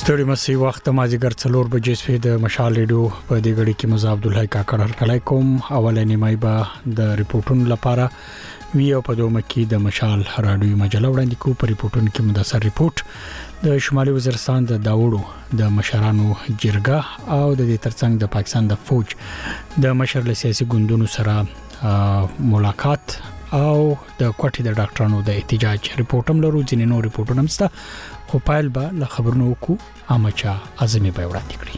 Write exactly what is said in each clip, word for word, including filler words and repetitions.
ستړي مسي وخت مازیګر څلور بجې سپې د مشال ریډیو په دې غړي کې مزه عبد الله کاکړ هرکلای کوم. اولنې مایبه د ریپورتونو لپاره وی او په دومره کې د مشال رادیو مجله وړاندې کو. په ریپورتونو کې مدثر ریپورت د شمالي وزیرستان د داوړو د مشرانو جرګه او د دې ترڅنګ د پاکستان د فوج د مشر له سیاسي ګوندونو سره ملاقات او د کوټې د ډاکټرانو د احتجاج ریپورتم لرو. ځینې نور ریپورتونه هم ستا خو پایل به له خبرونو کو امچا اعظمي به وړاندې کړی.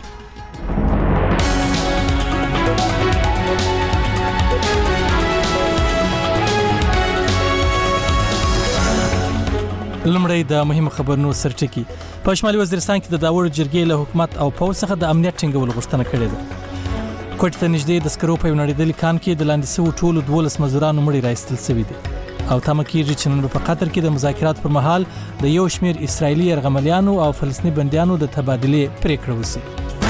لمړی د مهمه خبرونو سرټکی. په شمالي وزیرستان کې د داوړ جرګې له حکومت او پولیس څخه د امنیت ټینګولو غوښتنه کړې ده. کوټ ته نږدې د سکرو په نړیدلې کان کې د لاندې سو ټولو دولس مزدورانو مړي راایستل شوی دي او تمه کېږي چې نن په قطر کې د مذاکرات پر مهال د یو شمېر اسرایلی یرغملیانو او فلسطیني بندیانو د تبادلې پریکړه وشي.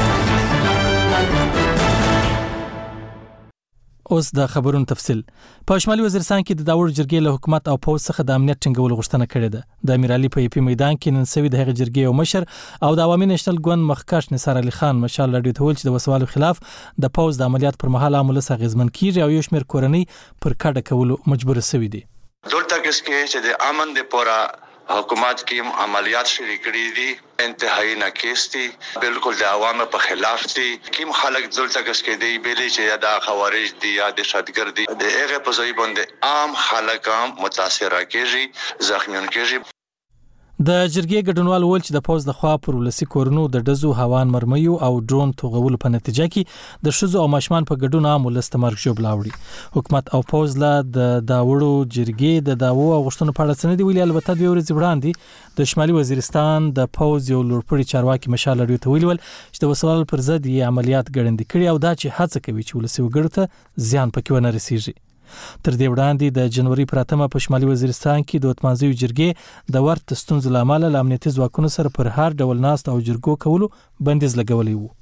اوس د خبرونو تفصیل. په شمالي وزیرستان کې د داوړ جرګې له حکومت او پولیس څخه د امنیت ټینګولو غوښتنه کړې ده. د امیر علي په پی میدان کې نن سوي د هغه جرګې او مشر او د عوامي نشنل ګوند مخکښ نثار علي خان مشال لړۍ ته ویل چې د وسوالو خلاف د پوز د عملیات پر مهال عمل سغیزمن کیږي او یو شمېر کورنۍ پر کډه کولو مجبور شوي دي. دلته کې چې د امن د پورا حکومت کې عملیات شروع کړي دي انتهایی ناکیس دي، بالکل د عوامو په خلاف دي. کوم خلک دلته کې دی بیلی چې یا د خوارج دي یا د شادګر دي د هغه په ځای باندې عام خلک هم متاثر کیږي، زخمیان کیږي. د جرګې ګډونوال ویل چې د پوز د خوا پر ولسی کورونو د دزو هوان مرمیو او ډرون توغول په نتیجه کې د شذو او ماشمان په ګډون عام ولستمرګ جوړ لاوړي. حکومت او پوز لا د داوړو جرګې د داوو او غشتونو په اړه څه نه دی ویلي. البته دوی ورځ وړاندې د شمالي وزیرستان د پوز یو لوړپوړي چارواکي مشال لري ته ویل چې د وسوال پر ضد یې عملیات ګړندې کړي او دا چې هڅه کوي چې ولسی وګړو ته زیان پکې ونه رسیږي. تر دې وړاندې د جنوري پر اتمه په شمالي وزیرستان کې د اتمانځي جرګې د ورته ستونزو لامل له امنیتي ځواکونو سره پر هر ډول ناست او جرګو کولو بندیز لګولې وو.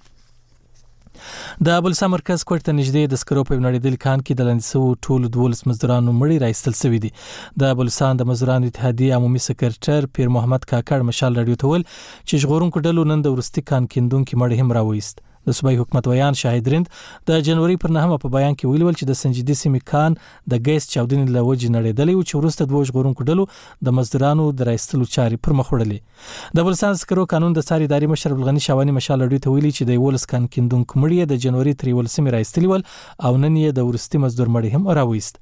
د بلسا مرکز کوټ ته نږدې د سکرو په نړیدل کان کې د لاندې سو ټولو دولس مزدورانو مړي راایستل شوی دي. د بلسان د مزدورانو اتحادیه عمومي سکرټر پیر محمد کاکړ مشال لري ته ول چې ژغورونکو ډلو نن د ورستي کان کیندونکو مړي هم راوېست. د صوبایي حکومت ویان شاهد رند د جنوري پر نهمه په بیان کې ویل چې د سنجیدي سیمې کان د ګیس چاودنې له وجې نړیدلی او چې وروسته دوه ژغورونکو ډلو د مزدورانو د راایستلو چارې پر مخ وړلې. د بلسان سکرو قانون د ساري اداري مشر بلغني شاوانی مشال لري ته ویلي چې د ولس کان کیندونکو مړي د جنوري تر ولسمې راایستلی ول او نن یې د ورستي مزدور مړي هم راوېست.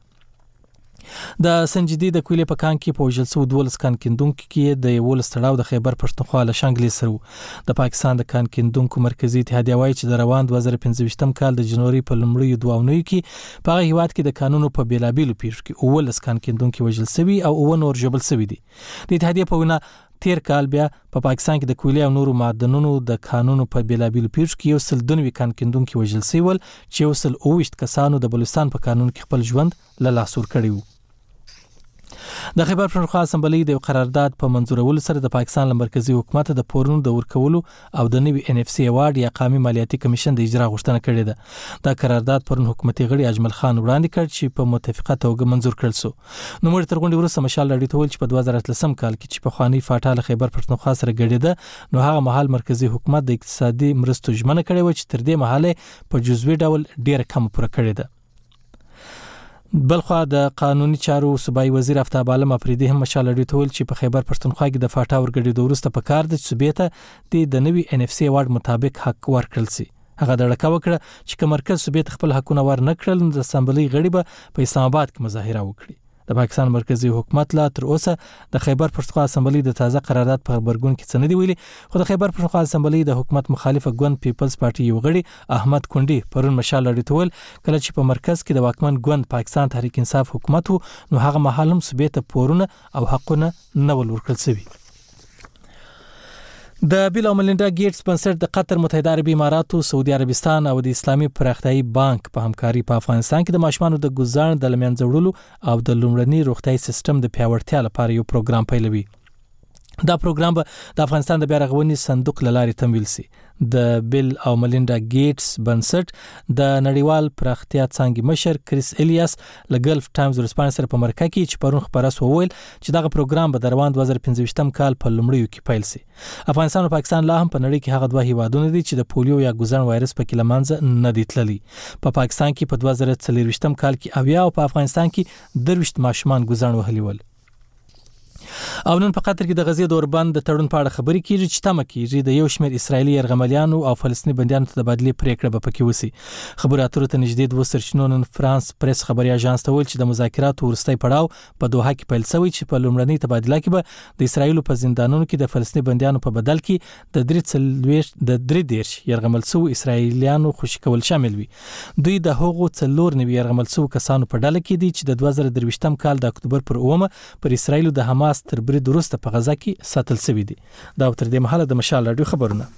د سنجیدي د کویلې په کان کې په وجلسو دولس کان کیندونکو کې د ولس تړاو د خیبر پښتونخوا له شانګلې سره. د پاکستان د کان کیندونکو مرکزی اتحادیه وايي چې د روان دوه زره پنځه کال د جنوري په لومړیو دوه اونیو کې په هغه هیواد کې د قانونو په بیلابیلو پیښو کې ولس کان کیندونکو وجل سوي او او نور جبل سوي دي. د اتحادیه په وینا تیر کال بیا په پا پاکستان کې د کویلې او نورو معدنونو د قانونو په بیلابیلو پیښو کې یو سل دنوي کان کیندونکو وجل سوي ول چې یو سل اوویشت کسانو د بلوچستان په قانون کې خپل ژوند له لاسه ورکړی وو. د خیبر پښتونخوا اسمبلی د قرارداد په منزورولو سره د پاکستان مرکزی حکومت د پورونو د ورکولو او د نوي ان اف سي ایوارډ یا قومي مالیاتي کمیشن د اجرا غوښتنه کړې ده. دا قرارداد پرون حکومتي غړي اجمل خان وړاندې کړ چې په متفقه توګه منزور کړل شو. نو موږ تر غونډې وروسته مشال لړۍ ته ویل چې په دوه زره اتلسم کال کې چې په خواني فاټاله خیبر پښتونخوا سره ګډېده نو هغه مهال مرکزی حکومت د اقتصادي مرستو ژمنه کړې و چې تر دې مهاله په جزوي ډول ډیره کم پوره کړې ده. بلخوا د قانوني چارو صوبایي وزیر افتاب عالم افریدي هم مشال لري ته ویل چې په خیبر پښتونخوا کې د فاټا ورګډېدو وروسته په کار د صوبې ته د نوي ان اف سي ایوارډ مطابق حق ورکړل شي. هغه د ډکه وکړه چې که مرکز صوبې ته خپل حقونه ور نه کړل نو د اسمبلی غړي به په اسلام آباد کې مظاهره وکړي. د پاکستان مرکزی حکومت لا تر اوسه د خیبر پښتونخوا اسمبلی د تازه قرارداد په خبرګون کې څه نه دی ویلي. خو د خیبر پښتونخوا اسمبلی د حکومت مخالفه ګوند پیپلز پارټي یو غړي احمد کونډي پرون مشال لري تول کله چې په مرکز کې د واکمن ګوند پاکستان تحریک انصاف حکومت وو نو هغه مهال هم صوبې ته پورونه او حقونه نه ورکړل شوي. د بیل او ملینډا ګیټس بنسټ د قطر متحده عربي اماراتو، سعودي عربستان او د اسلامي پراختیایي بانک په همکاري په افغانستان کې د ماشومانو د ګزارن د لمنځه وړلو او د لومړني روغتیايي سیستم د پیاوړتیا لپاره یو پروګرام پیلوي. دا پروګرام به د افغانستان د بیا رغونې صندوق لارې تمویل سي. د بیل او ملینډا ګیټس بنسټ د نړیوال پراختیا څانګې مشر کریس الیاس له ګلف ټایمز ورسپانس سره په مرکه کې چې پرون خبرس وویل چې دغه پروګرام به د روان دوه زره پنځه کال په لومړیو کې پیل سي. افغانستان او پاکستان لا هم په نړۍ کې هغه دوه هیوادونه دي چې د پولیو یا ګوزن وایرس په کې لمنځه نه دي تللي. په پا پاکستان کې په دوه زره څلور کال کې اویا او په افغانستان کې درویشت ماشومان ګوزن وهلي ول. او نن په قطر کې د غزې د اوربند د تړون په اړه خبرې کیږي چې تمه کیږي د یو شمېر اسرایلی یرغملیانو او فلسطیني بندیانو ته د تبادلې پریکړه به پکې وسی. خبرو اترو ته نږدې دوه سرچینو نن فرانس پریس خبري اژانس ته ویل چې د مذاکراتو وروستي پړاو په دوحه کې پیل شوی چې په لومړنۍ تبادله کې به د اسرایل په زندانونو کې د فلسطیني بندیانو په بدل کې د درې څلويش د درې دیرش یرغمل شو اسرایلیانو خوشی کول شامل وي. دوی د هغو څلور نوي یرغمل شو کسانو په ډله کې دي چې د دوه زره درویشت کال د اکتوبر پر اومه پر اسرایل د حماس تر برید وروسته په غزا کې ساتل شوی دي. دا تر دې مهاله د مشال رادیو خبرونه.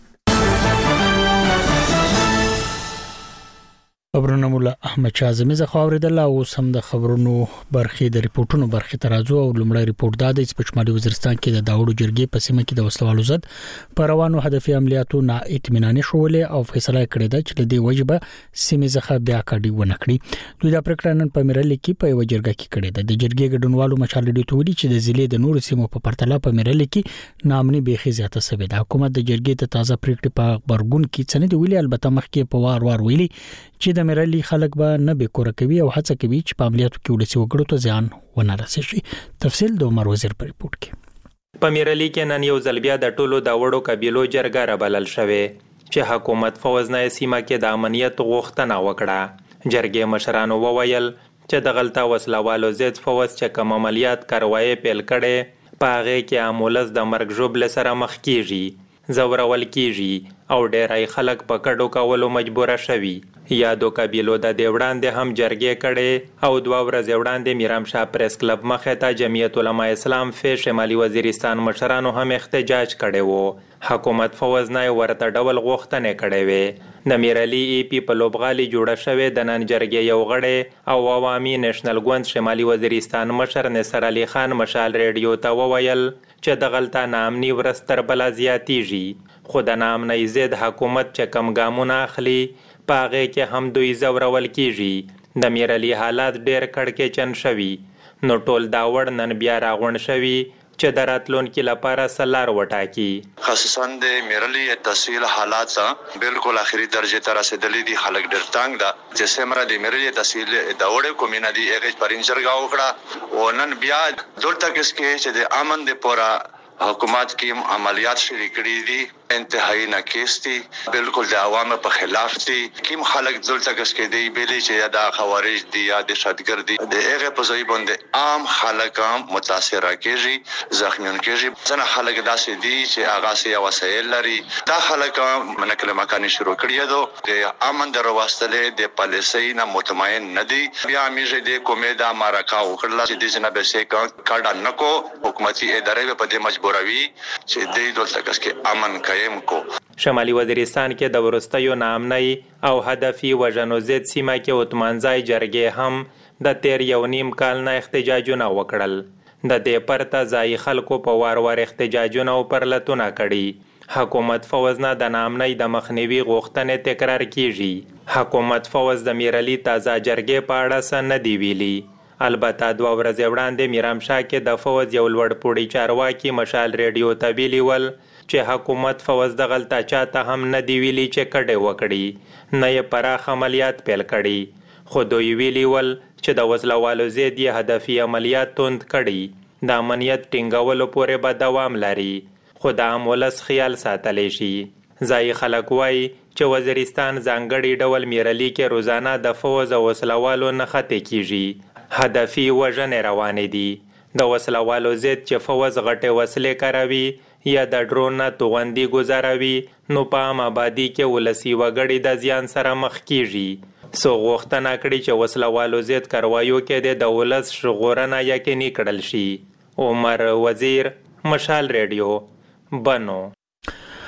خبرونه مولا احمد شازمی زه خاوریدل او سم د خبرونو برخې د ریپورتونو برخې ترازو او لومړی ریپورت دا دی چې په شمالي وزیرستان کې د داوړو جرګې په سیمه کې د وسلوالو ضد پر روانو هدفي عملیاتو نا اطمیناني شولې او فیصله کړې ده چې د دې وجبه سیمه ځخه بیا کډي ونه کړي. دوی دا پریکړه نن په میرل کې په یو جرګه کې کړې ده. د جرګې ګډونوالو مشال ډیو ته ویلي چې د ضلع د نور سیمو په پرتله په میرل کې نامني بيخي زیاته سوي ده. حکومت د جرګې ته تازه پریکړه په خبرګون کې څنګه دی ویلي، البته مخکې په وار وار ویلي چې د میرل خلک به نه به کور کوي او هڅه کوي چې په عملیاتو کې ولسی وګړو ته ځان ونه رسېږي. تفصیل د عمر وزیر په ریپورت کې. په میرلی کې نن یو ځل بیا د ټولو د وړو قبیلو جرګه را بلل شوې چې حکومت فوز نه سیمه کې د امنیت غوښتنه وکړه. جرګې مشرانو وویل چې د غلطه وسلوالو ضد فوز چې کوم عملیات کاروایی پیل کړي په هغه کې امولس د مرګ ژوبل سره مخ کیږي، زورول کیږي او ډېرای خلک په کډو کولو مجبور شوي. یادو قبیلو د دیوړاندې هم جرګې کړي او دوه ورځې وړاندې میرام شاه پریس کلب مخې ته جمعیت علما اسلام فی شمالي وزیرستان مشرانو هم احتجاج کړي وو. حکومت فوز نه ورته ډول غوښتنې کړي وي. د میرلی ای پی په لوبغالي جوړه شوې د نن جرګې یو غړی او عوامي نېشنل ګوند شمالي وزیرستان مشر نصر علي خان مشال ریډیو ته وویل چې د غلطه نامني ورستر بلا زیاتیږي، خو د نامنۍ ضد حکومت چې کم ګامونه اخلي پاغه کې هم دوی زورول کیږي. د میرلی حالات ډېر کړکېچن شوي، نو ټول دا وړ نن بیا راغونډ شوي چې د راتلونکي لپاره سلار وټاکي. خصوصا د میرلی تحصیل حالات بالکل اخري درجه ته رسیدلي دي. خلک ډېر تنګ ده چې سمره د میرلی تحصیل د وړ کومینه دي هغه پرینجرګه وکړه او نن بیا دلته کې چې د امن د پورا حکومت کې عملیات شروع کړي دي انتهایی ناکیس دي، بالکل د عوامو په خلاف دي. کوم خلک دلته کې دی بیلې چې یا د خوارج دي یا د شادګر دي د هغه په ځای باندې عام خلک هم متاثر کیږي، زخمیون کیږي. ځنه خلک داسې دي چې هغه سي وسایل لري. دا خلک منکل مکاني شروع کړي دي د امن درو واستلې د پالیسۍ نه مطمئن نه دي. بیا میږي د کومېدا مارکا وکړل چې د جناب سي کارډ نکو حکومتي ادارې په دې مجبوروي چې د دلته کې امن کوي. شمالي وزیرستان کې د ورستیو نامنۍ او هدفي وژنو ضد سیمه کې اتمانځای جرګې هم د تیر یو نیم کال نه احتجاجونه وکړل. د دې پرته ځای خلکو په وار وار احتجاجونه او پرلتونه کړي. حکومت فوز نه د نامنۍ د مخنیوي غوښتنې تکرار کیږي. حکومت فوز د میرلی تازه جرګې په اړه څه نه دی ویلي. البته دوه ورځې وړاندې میرام شاه کې د فوز یو لوړ پوړی چارواکي مشال ریډیو ته ویلي ول چې حکومت فوز د غلطه چاته هم نه دی ویلي چې کډې وکړي، نه یې پراخ عملیات پیل کړي. خو دوی ویلي ول چې د وسلوالو ضد یې هدفي عملیات توند کړي. د امنیت ټینګولو پورې به دوام لري، خو د عام ولس خیال ساتلی شي. ځایي خلک وایي چې وزیرستان ځانګړي ډول میرلی کې روزانه د فوز او وسلوالو نښتې کیږي. هدفي وژنې روانې دي. د وسلوالو ضد چې فوز غټې وسلې کاروي یا د ډرون نه توغندي گزاروي، نو په عام آبادي کې ولسی وګړي د زیان سره مخ کیږي. سو غوښتنه کړي چې وسلوالو ضد کاروایو کې د ولس ژغورنه یقیني کړل شي. عمر وزیر، مشال ریډیو، بنو.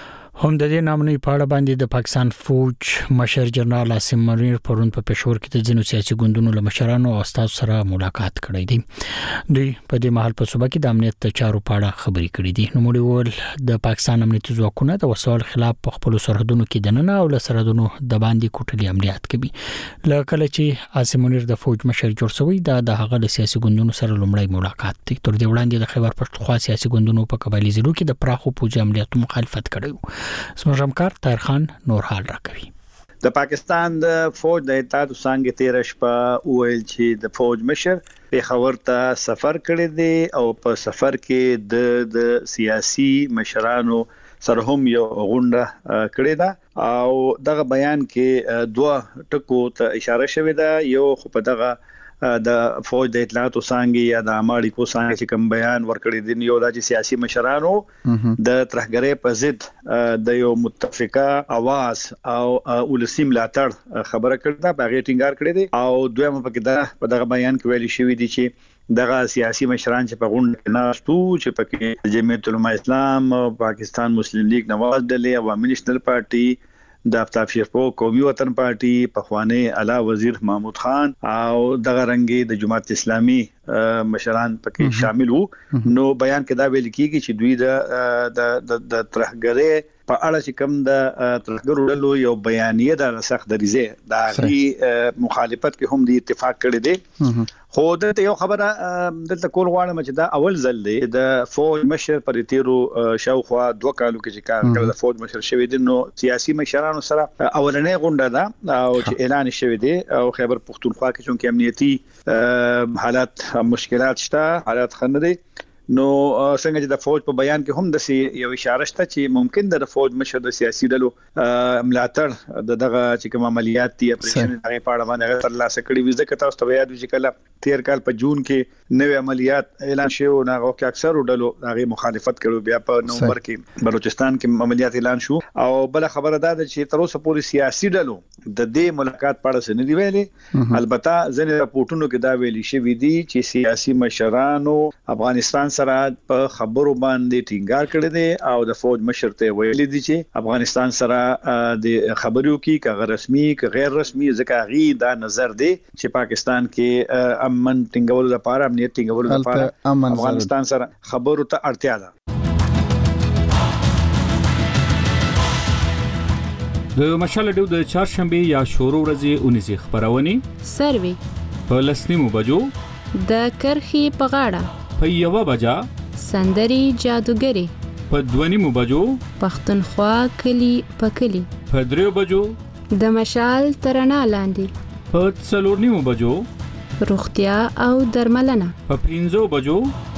هم د دې نامنوي په اړه باندې د پاکستان فوج مشر جنرال عاصم منیر پرون په پېښور کې د ځینو سیاسي ګوندونو له مشرانو او استاد سره ملاقات کړی دی. دوی په دې مهال په صوبه کې د امنیت د چارو په اړه خبرې کړې دي. نو موږ ول د پاکستان امنیتي ځواکونه د وسوال خلاف په خپل سرحدونو کې دننه او له سرحدونو د باندې کوټلي عملیات کوي. لکه چې عاصم منیر د فوج مشر جوړ شوی دا د هغه له سیاسي ګوندونو سره لومړی ملاقات دی. تر دې وړاندې د خیبر پښتونخوا سیاسي ګوندونو په قبایلی ضلعو کې د پراخو پوځي عملیاتو مخالفت کړی. زموږ همکار طاهر خان نور حال راکوي. د پاکستان د فوج د اطلاعاتو څنګه تیر شپه ویل چې د فوج مشر پیښور ته سفر کړی دی او په سفر کې د د سیاسي مشرانو سره هم یو غونډه کړې ده او دغه بیان کې دوه ټکو ته اشاره شوې ده. یو خو په دغه د فوج د اطلاعاتو څنګه یا د اماړي کو څنګه چې کوم بیان ورکړی دی یو د سیاسي مشرانو د ترهګرۍ په ضد د یو متفقه आवाज او ولسی ملاتړ خبره کړې ده په غیټینګار کړې دي او دویمه په کې دا په دغه بیان کې ویل شوی دی چې دغه سیاسي مشران چې په غونډه کې ناشتو چې په جمعیت العلماء اسلام پاکستان مسلم لیگ نواز ډلې عوامي نېشنل پارټي د افتاب شیرپور قومي وطن پارټي پخوانی اعلی وزیر محمود خان او دغه رنګي د جماعت اسلامي مشران پکې شامل وو. نو بیان کې دا ویل کیږي چې دوی د د د ترهګرۍ په اړه چې کوم د ترهګرو ډلو یو بیانیه د سخت دریزه د غي مخالفت کې هم د اتفاق کړی دی. خو د یو خبره دلته کول غواړم چې دا اول ځل دی د فوج مشر پر تیرو شاوخوا دوه کالو کې چې کار کړل د فوج مشر شوی دی. نو سیاسي مشرانو سره اولنې غونډه ده او چې اعلان شوی دی او خیبر پښتونخوا کې چې امنیتي حالات مشکلات شته حالات خندري. نو څنګه چې د فوج په بیان کې هم د یو اشاره شته چې ممکن د فوج مشر د سیاسي ډلو ملاتړ د دغه چې کوم عملیات دي اپریشن هغه په اړه باندې تر لاسه کړی وي. ځکه تاسو ته یاد وي چې کله تیر کال په جون کې نوې عملیات اعلان شو نه او کې اکثر ډلو هغه مخالفت کړو. بیا په نومبر کې بلوچستان کې عملیات اعلان شو او بل خبره ده چې تر اوسه پورې سیاسي ډلو د دې ملاقات په اړه څه نه دی ویلي. البته ځینې راپورټونو کې دا ویلي شوی دی چې سیاسي مشرانو افغانستان سره په خبرو باندې ټینګار کړی دی او د فوج مشر ته ویلي دي چې افغانستان سره د خبرو کې کغه رسمي که غیر رسمي ځکه غي دا نظر دی چې پاکستان کې امن ټینګولو لپاره امنیت ټینګولو لپاره افغانستان سره خبرو ته اړتیا ده. د مشال ډیو د چهارشنبه یا شورو ورځې اونیزه خبرونه سروي په لسنیمو بجو د کرخي په غاړه په یو بجا سندري جادوګری په دونیمو بجو پښتونخوا کلی په کلی په دریو بجو د مشال ترنا لاندې په څلورنیمو بجو روغتیا او درملنه په پنځو بجو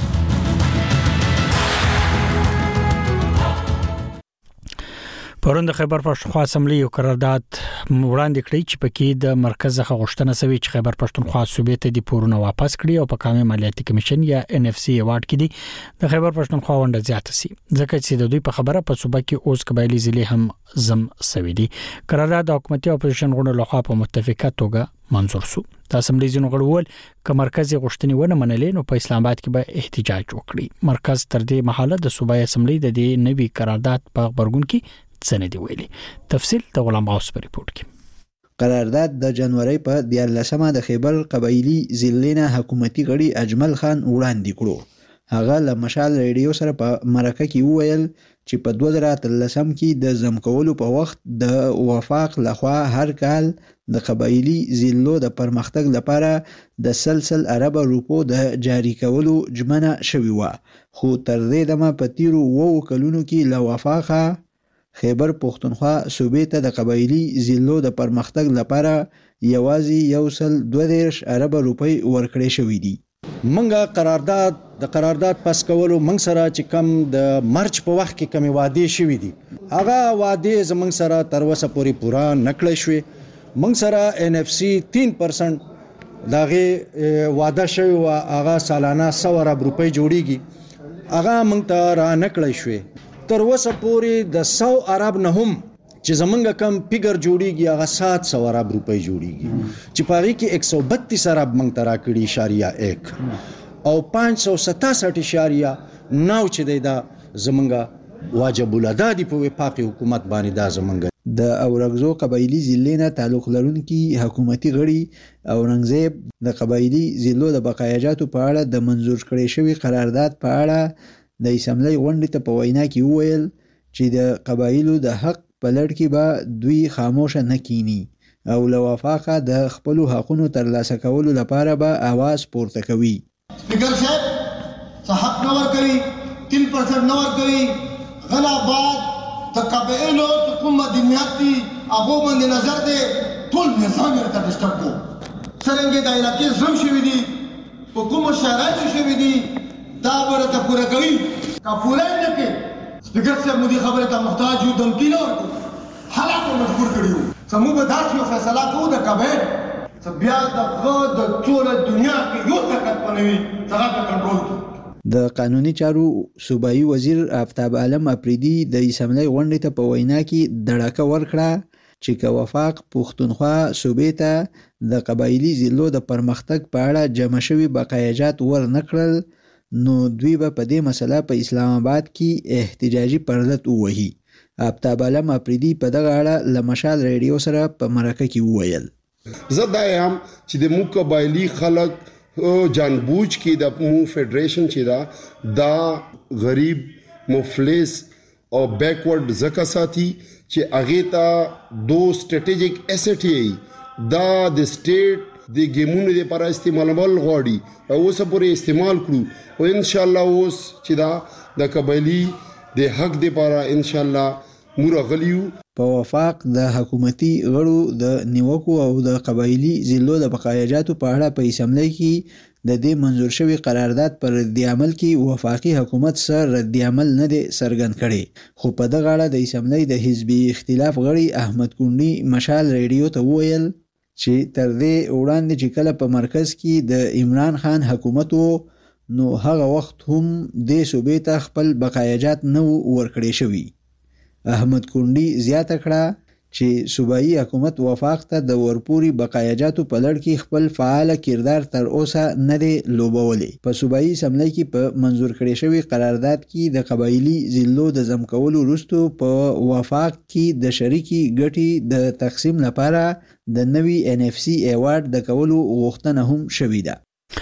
پرون د خیبر پښتونخوا اسمبلی یو قرارداد وړاندې کړی چې پکې د مرکز څخه غوښتنه شوی چې خیبر پښتونخوا صوبې ته د پورونه واپس کړي او په قومي مالیاتي کمیشن یا ان اف سی ایوارډ کې دي د خیبر پښتونخوا ونډه زیاته سي. ځکه چې د دوی په خبره په صوبه کې اوس قبایلی ضلع هم زم شوی دي. قرارداد د حکومتي اپوزیشن غونډه لخوا په متفقه توګه منظور شو. د اسمبلی ځینو غړو ول ک مرکز غوښتنې ونه منلې نو په اسلام آباد کې به احتجاج وکړي. مرکز تر دې مهاله د صوبایي اسمبلی د دې نوي قرارداد په خبرګون کې څنګه دی ویلي. تفصیل د غلام غوث په ریپورت کې. قرارداد د جنوري په دیارلسمه د خیبر قبایلی ضلع حکومتي غړي اجمل خان وړاندې کړو. هغه له مشال ریډیو سره په مرکه کې وویل چې په دوه زره اتلسم کې د زمکولو په وخت د وفاق لخوا هر کال د قبایلی ضلعو د پرمختګ لپاره د سلسل عرب روپو د جاری کولو جمنه شوی و. خو تر دې دمه په تیرو وو کلونو کې له وفاقه خیبر پښتونخوا صوبې ته د قبایلی ضلعو د پرمختګ لپاره یوازې یو سل دوه دیرش عرب روپۍ ورکړې شوې دي. منګه قرارداد د قرارداد پاس کولو منګ سره چې کم د مارچ په وخت کې کمی وعده شوې دي هغه وعده زمنګ سره تر اوسه پورې پورا نکړې شوې. منګ سره ان اف سی تین پرسنټ دغه وعده شوی او هغه سالانه سو عرب روپۍ جوړیږي هغه منګ ته را نکړې شوې. تر اوسه پورې د سو عرب نه هم چې زمونږ کم پیګر جوړیږي هغه سات سو عرب روپۍ جوړیږي چې پاره کې یک سو بتیس عرب منګ ترا کړي اشاریه یک او پانچ سو ستاسठ اشاریه نو چې دا زمونږ واجب الادا دي په وفاقي حکومت باندې دا زمونږ د اورګزو قبایلی ضلع نه تعلق لرونکي حکومتي غړي اورنګزیب د قبایلی ضلعو د بقایاجاتو په اړه د منظور کړي شوی قرارداد په اړه د اسمبلی غونډې ته په وینا کې وویل چې د قبایلو د حق په لړ کې به دوی خاموشه نه کینی او له وفاقه د خپل حقونو ترلاسه کولو لپاره به आवाज پورته کوي. سپیکر صاحب څه حق نه ورکوي تین پرسنټ نه ورکوي غلا بعد د قبایلو چې کوم مدنیات دي هغه باندې نظر دی ټول نظام یې ته ډسټرب کو څنګه د علاقې زم شوی دي په کوم شرایط شوی دي دا ورته پوره کوي کا پوره نه کوي. سپیکر صاحب مودي خبره ته محتاج یو دمکی نه ورکو حالات مجبور کړیو سمو به داسې فیصله کوو د قبایل چې بیا د د ټول دنیا کې یو طاقت پنوي څنګه کنټرول کوي. د قانوني چارو صوبایي وزیر آفتاب عالم اپریدي د اسمبلی غونډې ته په وینا کې دړکه ورکړه چې که وفاق پښتونخوا صوبې ته د قبایلی ضلعو د پرمختګ په اړه جمع شوي بقایاجات ور نکړل نو دوی به په دې مسله په اسلام آباد کې احتجاجي پرلط ووهي. آفتاب عالم اپریدي په دغه اړه له مشال ریډیو سره په مرکه کې وویل زه دا یم چې د مو قبایلی خلک جانبوج کې د مو فدریشن چې دا دا غریب مفلس او بیکورډ زکه ساتي چې هغه ته دو سټریټیجیک اسټ یې دا د سټیټ د ګیمونو لپاره استعمالول غواړي او اوس پورې استعمال کړو او ان شاء الله اوس چې دا د قبایلی د حق لپاره ان شاء الله موږ غلیو. په وفاق د حکومتي غړو د نیوکو او د قبایلی ضلعو د بقایاجاتو په اړه په اسمبلی کې د دې منظور شوی قرارداد پر رد عمل کې وفاقي حکومت سره رد عمل نه دی څرګند کړي خو په دغه اړه د اسمبلی د حزبي اختلاف غړي احمد کونډي مشال ریډیو ته وویل چې تر دې وړاندې چې کله په مرکز کې د عمران خان حکومت وو نو هغه وخت هم د صوبې ته خپل بقایاجات نه ورکړي شوی. احمد کونډي زیاته کړه چې صوبایي حکومت وفاق ته د ورپوري بقایاجاتو په لړ کې خپل فعال کردار تر اوسه نه دی لوبولی. په صوبایي اسمبلی کې په منظور کړي شوی قرارداد کې د قبایلی ضلعو د ضم کولو وروسته په وفاق کې د شریکي ګټې د تقسیم لپاره د نوي ان اف سی ایوارډ د کولو غوښتنه هم شوې ده.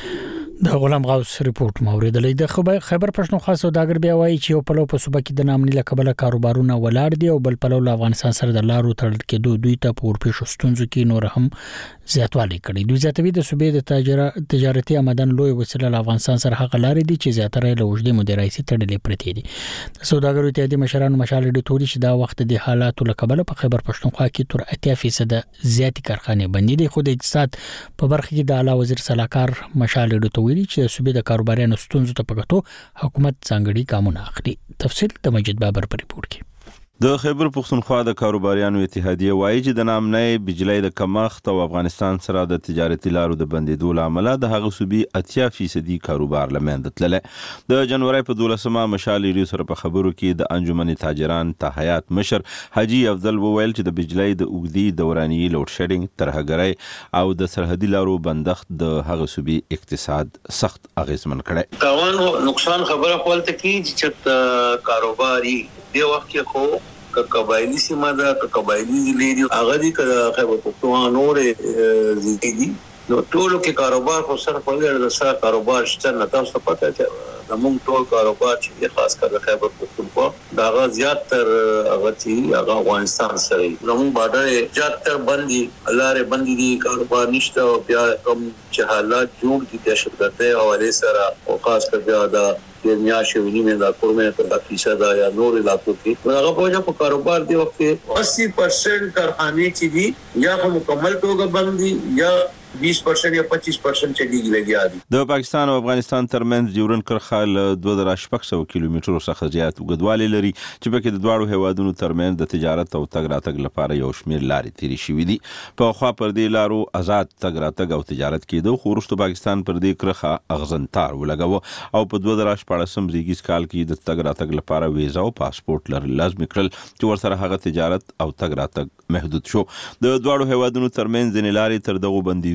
د غلام غوث ریپورت موریدلې د خیبر پښتونخوا سوداګر بیا وایي چې یو پلو په صوبه کې د نامنې لکبله کاروبارونه ولاړ دي او بل پلو له افغانستان سره د لارو تړل کېدو دوی ته په ورپېښو ستونزو کې نور هم زیاتوالی کړي. دوی زیاتوي د صوبې د تجارتي آمدن لوی وسیله له افغانستان سره هغه لارې دي چې زیاتره له وجدي مدیریت تړلې پرتې دي. د سوداګرو اتحادیې مشرانو مشال د توري چې دا وخت د حالاتو لکبله په خیبر پښتونخوا کې تر اتیا فیصد زیاتې کارخانې بندي دي. خو د اقتصاد په برخه کې د اعلی وزیر صلاحکار مشال د توري چې صوبې د کاروباریانو ستونزو ته پکتو حکومت ځانګړي ګامونه اخلي. تفصیل د مجید بابر په ریپورت کې. د خیبر پښتونخوا د کاروباریانو اتحادیه وایي چې د نامنې بجلی د کمښت او افغانستان سره د تجارتي لارو د بندیدو لامل د هغه صوبې اتیا فیصد کاروبار لمنځه تللی. د جنوري په دولسمه مشال ریډیو سره په خبرو کې د انجمن تاجران تحیات مشر حاجی افضل وویل چې د بجلی د اوږدي دوراني لوډ شیډینګ ترهګرۍ او د سرحدي لارو بندښت د هغه صوبې اقتصاد سخت اغیزمن کړي. تاوان نقصان خبره خپلته کې چې کاروباري دی وخت کې خو قبایلی سیمه ده که قبایلی ضلع دي هغه دي که خیبر پښتونخوا نورې ضلع دي نو ټولو کې کاروبار خو سره په د سره کاروبار شته نه تاسو ته پته ده زموږ ټول کاروبار چې خاص کر د خیبر پښتونخوا دا هغه زیات تر هغه چې هغه افغانستان سره زموږ بارډر زیات تر بندي لارې بندي دي کاروبار نشته او بیا کوم چې حالات جوړ دي د شرکتۍ حواله سره او خاص کر بیا دا د میاشتې ونیمه دا کورمه په فیصد یا نور علاقو کې هغه په وجه په کاروبار دی وخت اسی پرسنټ کارخانې چې دي یا په مکمل توګه بند دي یا بیس پرسنټ یا پچیس پرسنټ چلیږي لګیا دي. د پاکستان او افغانستان ترمنځ ډیورنډ کرښه له دوه زره شپږ سوه کیلومترو څخه زیات اوږدوالی لري چې پکې د دواړو هیوادونو ترمنځ د تجارت او تګ راتګ لپاره یو شمېر لارې تیرې شوې دي. په خوا پر دې لارو آزاد تګ راتګ او تجارت کېدو خو وروسته پاکستان پر دې کرښه اغزنتار ولګاوه او په دوه زره شپاړسم زیږیز کال کې د تګ راتګ لپاره ویزا او پاسپورت لرل لازمي کړل چې ورسره هغه تجارت او تګ راتګ محدود شو. د دواړو هیوادونو ترمنځ ځینې لارې تر دغو بندیزونو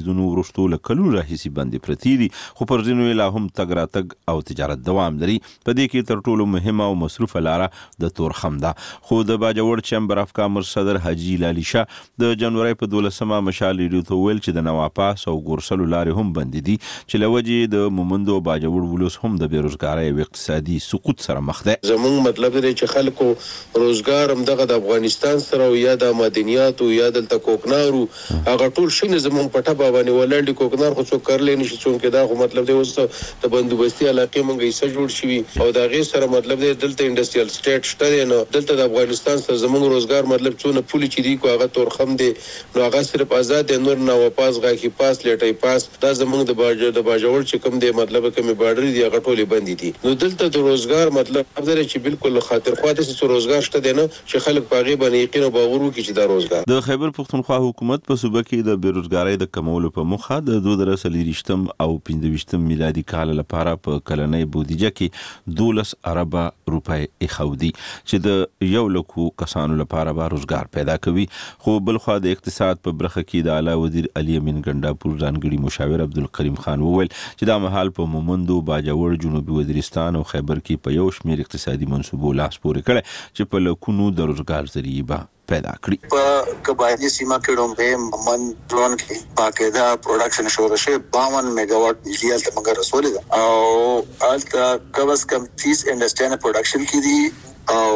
څیزونو وروستو له کلونو راهیسې بندې پرتې دي، خو پر ځینو یې لا هم تګ راتګ او تجارت دوام لري. په دې کې تر ټولو مهمه او مصروفه لاره د تورخم ده. خو د باجوړ چمبر اف کامرس صدر حاجي لالی شاه د جنوري په دولسمه مشال ریډیو ته ویل چې د نواپاس او ګورسلو لارې هم بندې دي چې له وجې د مومندو باجوړ ولوس هم د بیروزګارۍ او اقتصادي سقوط سره مخ ده. زمونږ مطلب دی چې خلکو روزګار هم دغه د افغانستان سره او یا د مدنیات او یا دلته کوکنارو هغه ټول شي نه زمونږ په ټبه باندې ولړ کوکنار خو څوک کړلی نشي، څوک دا خو مطلب دی اوس د بندوبستي علاقې مونږ یې سره جوړ شوي او د هغې سره مطلب دی دلته انډسټریال سټیټ شته دی، نو دلته د افغانستان سره زمونږ روزګار مطلب څونه پولې چې دي کو هغه تورخم دی، نو هغه صرف آزاد دی، نور نواپاس غاښي پاس لیټۍ پاس دا زمونږ د باجوړ د باجوړ چې کوم دی مطلب کومې باډرې دي هغه ټولې بندې دي. نو دلته د روزګار مطلب دی چې بالکل خاطر خوا داسې څه روزګار شته دی نه چې خلک په هغې باندې یقین او باور وکړي چې دا روزګار. د خیبر پښتونخوا حکومت په صوبه کې د بیروزګارۍ د کمولو په موخه د دوه زره څلېرویشتم او پنځه ویشتم میلادي کال لپاره په کلنۍ بودیجه کې دولس اربه روپۍ ایښودي چې د یو لکو کسانو لپاره به روزګار پیدا کوي. خو بلخوا د اقتصاد په برخه کې د اعلی وزیر علي امین ګنډاپور ځانګړي مشاور عبدالکریم خان وویل چې دا مهال په مومندو باجوړ جنوبي وزیرستان او خیبر کې په یو شمېر اقتصادي منصوبو لاس پورې کړی چې په لکونو د روزګار ذریعې به پیدا کړي. په قبایلی سیمه کې ډومبه من ډرون کې باقاعده پروډکشن شروع شوی باون میگاواټ بجلی هلته موږ رسولې ده او هلته کم از کم تیس انډسټریال پروډکشن کې دي او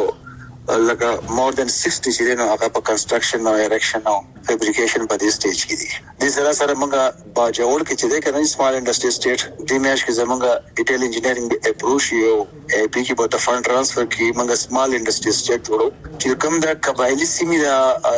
لکه مور دین سکسټي چې نو هغه په کنسټرکشن او ایریکشن او فیبریکیشن په دې سټیج کې دي. د سره سره موږ باجوړ کې چې د کنه سمال انډسټری سټیټ د میاش کې زموږ ډیټیل انجینیرینګ اپروچ یو اپی کې په فند ترانسفر کې موږ سمال انډسټری سټیټ جوړو چې کوم د قبایلی سیمې د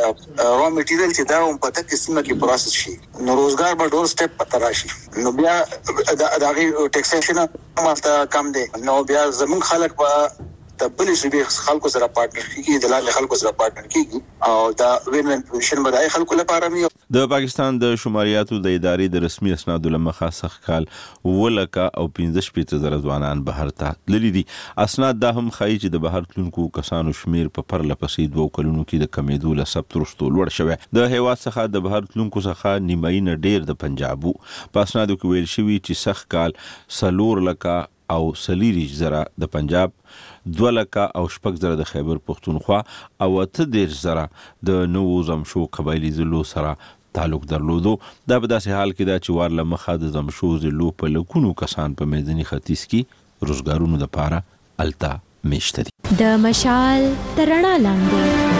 را میټیریال چې دا هم پته کې سیمه کې پروسس شي نو روزګار به ډور سټیپ پته راشي. نو بیا د هغه ټیکسیشن مالته کم دی، نو بیا زموږ خلک په د بلې ژبې خلکو سره پارتنر کیږي، د لاندې خلکو سره پارتنر کیږي او دا وین وین پوزیشن به د خلکو لپاره وي. د پاکستان د شماریاتو د ادارې د رسمي اسنادو له مخه سږ کال اووه لکه او پنځه شپېته زره ځوانان بهر ته تللي دي. اسناد دا هم ښایي چې د بهر تلونکو کسانو شمیر په پرله پسې دوو کلونو کې د کمیدو له ثبت وروسته لوړ شوی. د هیواد څخه د بهر تلونکو څخه نیمایي نه ډېر د پنجاب وو. په اسنادو کې ویل شوي چې سږ کال څلور لکه او څلېرویشت زره د پنجاب، دوه لکه او شپږ زره د خیبر پښتونخوا او اته دېرش زره د نوو زمشو قبایلي ضلعو سره تعلق درلودو. دا په داسې حال کې ده چې وار له مخه د زمشو ضلعو په لکونو کسان په میداني ختیځ کې روزګارونو دپاره هلته میشته دي. د مشال تر رڼا لاندې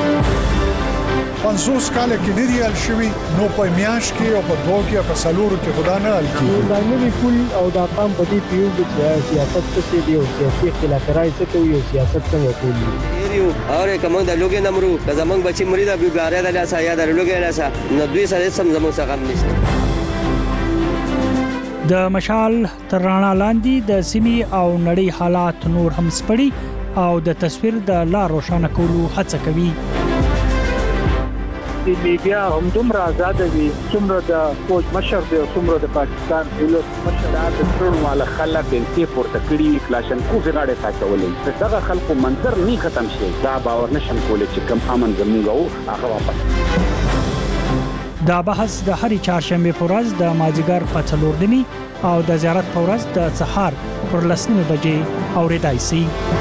پنځوس کاله کې ډېر حل شوي، نو په میاشت کې او په دوه کې او په څلورو کې خدا نه حل کېږي. دا نوي پول او دا قام په دې پیوږي چې سیاست څه دی او سیاسي اختلاف راځي څه کوي او سیاست څنګه کوي. یو اور کوم د لوګي نمرو د زمنګ بچي مرید ابو ګاره د لاسه یا د لوګي لاسه نو دوی سره سم زمو څخه نشته. د مشال تر رڼا لاندې د سیمې او نړۍ حالات نور هم سپړي او د تصویر د لار روښانه کولو هڅه کوي. د میډیا هم دومره آزاد دي څومره د فوج مشر دی او څومره د پاکستان ولس مشر د ټول مال خلک انتي پورته کړي کلاشن کو غاړه ساتولې دغه خلکو منظر نه ختم شي. دا باور نشم کولای چې کم امن زموږ او هغه واپس. دا بحث د هرې چهارشنبه په ورځ د مازیګر په څلور دني او د زیارت په ورځ د سهار پر لسنیمه بجې اورېدای شي.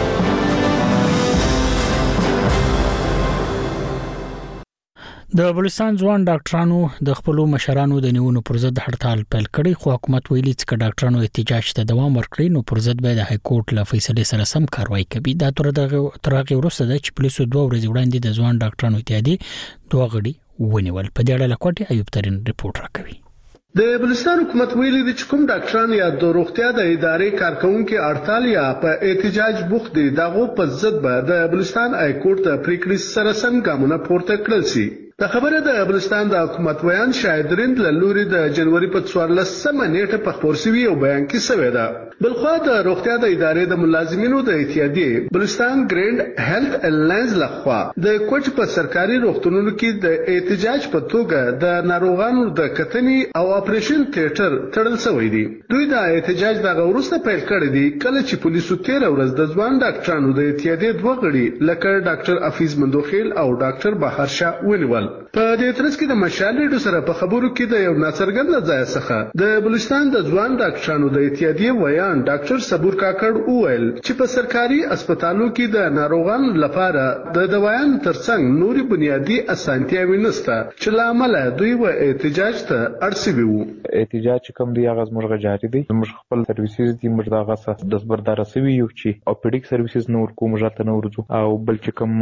د بلوچستان ځوان ډاکټرانو د خپل مشرانو د نیونو پر ضد هړتال پیل کړی، خو حکومت ویلي چې ډاکټرانو احتجاج ته دوام ورکړي نو پر ضد به د های کورټ له فیصلې سره سم کاروایی کوي. دا تر دغه ترغه وروسته د پولیسو دوه ورځې وړاندې د ځوان ډاکټرانو اتحادیې دوه غړي ونیول. په دې اړه لکوټي ایوب ترين رپورت راکوي. د بلوچستان حکومت ویلي دی چې کوم ډاکټران یا د روغتیا د ادارې کارکونکو هړتال یا په احتجاج بوخت دي دغه په ضد به د بلوچستان های کورټ ته پریکړې سره سم ګامونه پورته کړل شي. د خبره د بلوچستان د حکومت ویان شاهدرین له لوري د جنوري په څوارلسمه نیټه په خبر شوی او بیان کې شوی ده. بلخوا د روغتیا د ادارې د ملازمینو د اتحادیې بلوچستان ګرینډ هیلث الاینس لخوا د کوچ په سرکاري روغتونونو کې د احتجاج په توګه د ناروغانو د کتنې او اپریشن تھیټر تړل شوی دی. دوی د احتجاج د غوړسته پیل کړی دی کله چې پولیسو تیر ورځ د ځوان ډاکټرانو د اتحادیې دوه غړي لکه ډاکټر حفیظ مندوخیل او ډاکټر بهر شاه ونیول. کول. په دې ترڅ کې د مشال ریډیو سره په خبرو کې د یو ناڅرګند ځای څخه د بلوچستان د ځوان ډاکټرانو د اتحادیې ویان ډاکټر صبور کاکړ وویل چې په سرکاري هسپتالو کې د ناروغانو لپاره د دوايانو ترڅنګ نوري بنیادی اسانتیاوې نشته چې له امله دوی و احتجاج ته اړ شوي وو. احتجاج کوم دی هغه زموږ جاري دی. موږ خپل سرویسز دي موږ دغه اساس دسبردار سوي یو چې اوپیډیک سرویسز نور کوم ژته نور او بل چې کوم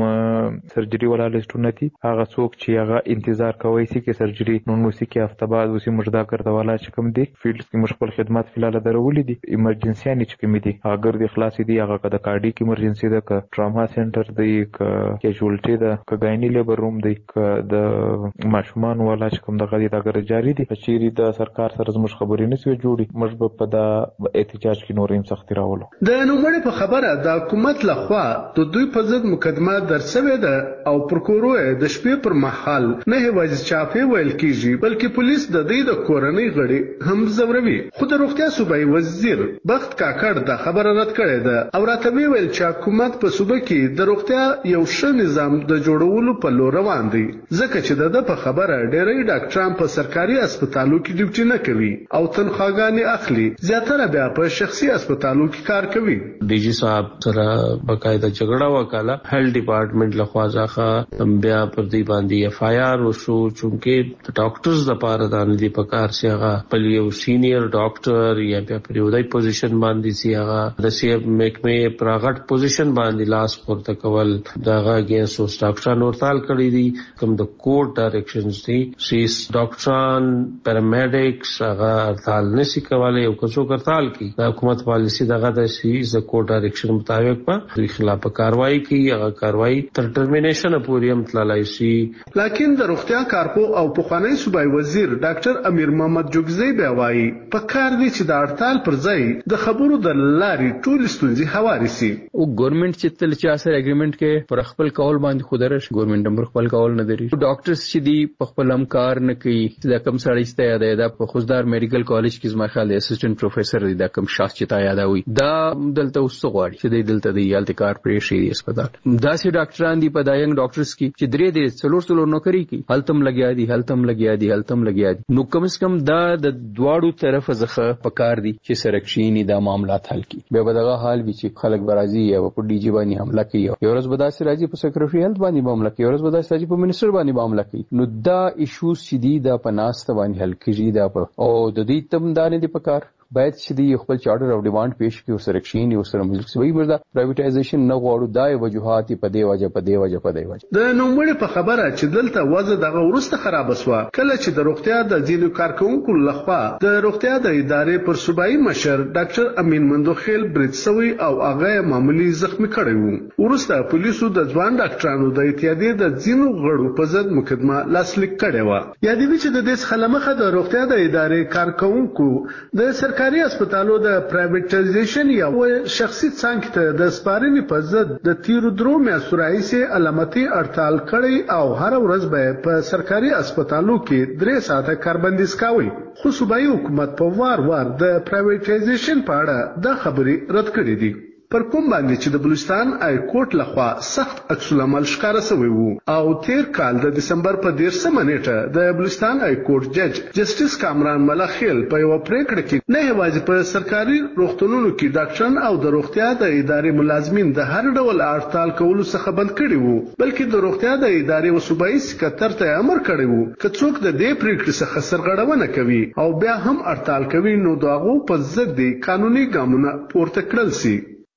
سرجري ولا لیسټونه دي هغه څوک چې هغه انتظار کوي چې سرجري نو نو سي کې هفته بعد وسی موږ دا کړه والا چې کوم دي فیلډز کې موږ خپل خدمات فلال درولې دي. ایمرجنسي نه چې کوم دي هغه د خلاصې دي هغه د کارډیک ایمرجنسي ده ک ټراما سنټر دی ک کیژوالټي ده ک غاینی لیبر روم دی ک د ماشومان ولا چې کوم دغه د اگر جاری دي چې د سرکار سره زموږ خبرې نه سوي جوړي موږ په دا احتجاج کې نوریم سختي راولو. د نوموړي په خبره د حکومت لخوا د دوی په ضد مقدمه درسوي ده او پروکورور د شپې پر مهال نه هیڅ چاپی ویل کیږي بلکې پولیس د دې د کورنۍ غړي هم زوروي. خو د روغتیا صوبایي وزیر بخت کاکړ دا خبره رد کړې ده او راته ویل چې حکومت په صوبه کې د روغتیا یو ښه نظام د جوړولو په لور روان دی ځکه چې د په خبره ډېری ډاکټران په سرکاري هسپتالو کې ډیوټي نه کوي او تنخواګانې اخلي زیاتره بیا په شخصي هسپتالو کې کار کوي. ډي جی صاحب سره بقاعده جګړه وکاله هیلث ډپارټمنټ لخوا ځخه بیا پر دې باندې اف آی آر وشو چونکه د ډاکټرز لپاره د اندي په کار سي هغه په یو سینیئر ډاکټر یا بیا په یو دای پوزیشن باندې سي هغه د سی اف میکمه پراغټ پوزیشن باندې لاس پورته کول دغه اگینست اوس ډاکټرانو ورتال کړی دي کوم د کورټ ډایرکشنز دي سیس ډاکټران پیرامیډکس هغه ورتال نشي کولای او کوڅو ورتال کی د حکومت پالیسی دغه د سیس د کورټ ډایرکشن مطابق په دوی خلاف کاروایی کوي هغه کاروایی تر ټرمینیشن پورې هم تللای شي. لکه د روغتیا کارپو او پخوانی صوبایي وزیر ډاکټر امیر محمد جوګزی بیا وایي په کار دي چې د اړتال پر ځای د خبرو د لارې ټول ستونزې هواري سي. او ګورنمنت چې تل چا سره اګریمنت کې پر خپل کول باندې خودرش ګورنمنت هم خپل کول نه دري. ډاکټرز چې دی په خپل هم کار نه کوي دا کم سړی ست یاد دی دا په خوزدار میډیکل کالج کې زما خیال اسسټنټ پروفیسور دی دا کم شخص چې تا یادوي دا دلته اوس غواړي چې دلته دی یالته کار پرې شي هسپتال دا سي ډاکټران دی په داینګ ډاکټرز کې چې درې درې څلور څلور نوکری کوي هلتم لګیا دي هلتم لګیا دي هلتم لګیا دي نو کم سے کم دا د دواړو طرف ځخه پکار دي چې سرکشيني دا معاملات حل کړي. به بدغه حال وی چې خلک برازي یا په ډي جی باندې حمله کوي یو ورځ به دا سره راځي په سیکریټری هیلث باندې معاملې کوي یو ورځ به دا راځي په منسٹر باندې معاملې کوي نو دا ایشو سیدی دا پناست باندې حل کیږي دا په او د دې تم دانه دی پکار باید چې دی خپل چارټر او ډیماند پیش کړي او سرکشين او سره ملک سوي مردا پرایویټایزیشن نه غواړو دا وجوهات په دی وجه په دی وجه په دی وجه د نوموړي په خبره چې دلته وضع دغه ورسته خراب شوه کله چې د روغتیا د ځینو کارکونکو لخوا د روغتیا د ادارې پر صوبایي مشر ډاکټر امین مندوخیل برڅوي او هغه معمولی زخمی کړی وو. ورسته پولیسو د ځوان ډاکټرانو د اتحادیې د ځینو غړو په ضد مقدمه لاسلیک کړې و. یادوي چې د دې څخه لمخه د روغتیا د ادارې کارکونکو د سرکاري هسپتالو د پرایویټایزیشن یا شخصي څنګه ته د سپارنې په ضد د تیرو درو میاشتو راهیسې علامتي هړتال کړی او هر ورځ به په سرکاري هسپتالو کې درې ساعته کاربندیز کاوه. خو صوبایي حکومت په وار وار د پرایویټایزیشن په اړه د خبرې رد کړې دي. پر کوم باندې چې د بلوچستان ای کورټ لخوا سخت عکس العمل ښکاره شوی وو او تیر کال د دسمبر په دیرشمه نیټه د بلوچستان ای کورټ جج جسټیس کامران ملخیل په یو پریکړه کې نه یوازې په سرکاري روغتونونو کې ډاکټران او د روغتیا د ادارې ملازمین د هر ډول هړتال کولو څخه بند کړي وو بلکې د روغتیا د ادارې و صوبایي سکرټر ته امر کړی وو چې څوک د دې پریکړې څخه سرغړونه کوي او بیا هم هړتال کوي نو دغه په ضد د قانوني ګامونه پورته کړل شي.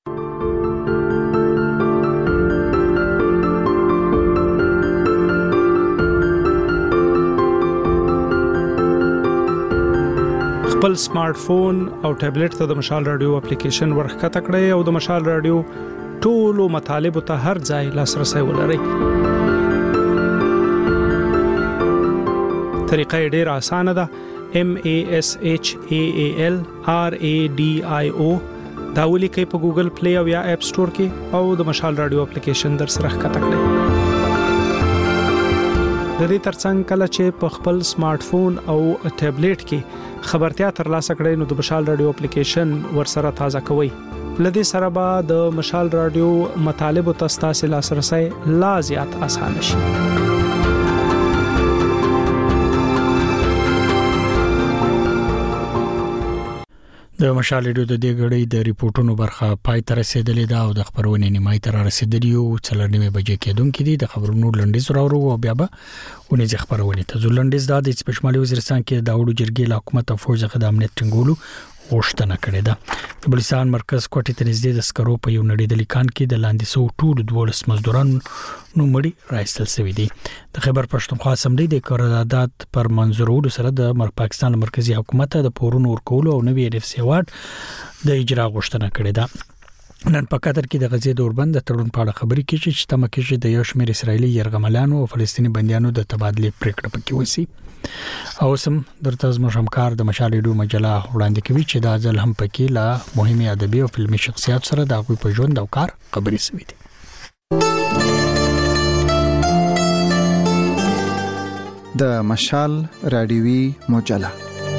خپل سمارټ فون او ټابلیټ ته د مشال رادیو اپلیکیشن ورخکته کړئ او د مشال رادیو ټولو مطالب ته هر ځای لاسرسي ولرئ. طریقه ډېر اسانه ده. M A S H A A L R A D I O دا ولیکئ په ګوګل پلی او یا اپ سٹور کې او د مشال رادیو اپلیکیشن در سره ښکته کړئ. د دې ترڅنګ کله چې په خپل سمارټ فون او ټابلیټ کې خبرتیا ترلاسه کړئ نو د مشال رادیو اپلیکیشن ورسره تازه کوئ. لدې سره به د مشال رادیو مطالب او تاسو لاسرسي لا زیات اسانه شي. د مشال ریډیو د دې غړي د ریپورتونو برخه پای تر رسیدلې ده او د خبرونې نیمای تر رسیدلې او څلورنیمه بجې کېدونکې دي د خبرونو لنډیز راوړو او بیا به ونې ځ خبرونه ته زلندیز د د شمالي وزیرستان کې د اورو جرګې له حکومت او فوج څخه د امنیت ټینګولو غوښتنه کړې ده د بلوچستان مرکز کوټې ته نږدې د سکرو په یو نړیدل کان کې د لاندې سو ټول دولس مزدوران نو مړي راځل شوی دي د خیبر پښتونخوا اسمبلی د قرارداد پر منظورولو سره د پاکستان مرکزی حکومت د پورونو ورکولو او نوی اف سی وارد د اجرا غوښتنه کړې ده نن په قطر کې د غزې د اوربند د تړون په اړه خبرې کیږي چې تمه کیږي د یو شمېر اسرایلی يرغملانو او فلسطینی بنديانو د تبادله پریکړه پکې وسی او سم درته زموږ همکار د مشال ریډیو مجله وړاندې کوي چې دا ځل هم پکې لا مهمه ادبي او فلمي شخصیت سره د هغوی په ژوند او کار خبرې شوې دي د مشال رادیوي مجله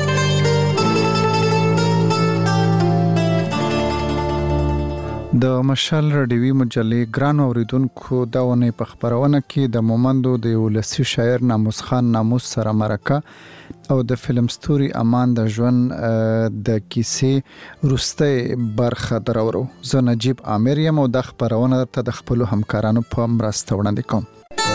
د مشال رادیوي مجلې ګران اوریدونکو دا ونه په خبرونه کې د مومندو د ولسی شاعر ناموس خان ناموس سره مرکه او د فلم ستوري امان د ژوند د کیسې روسته برخه درورو زه نجيب عامر یم او د خبرونه ته د خپل همکارانو په مرسته وړاندې کوم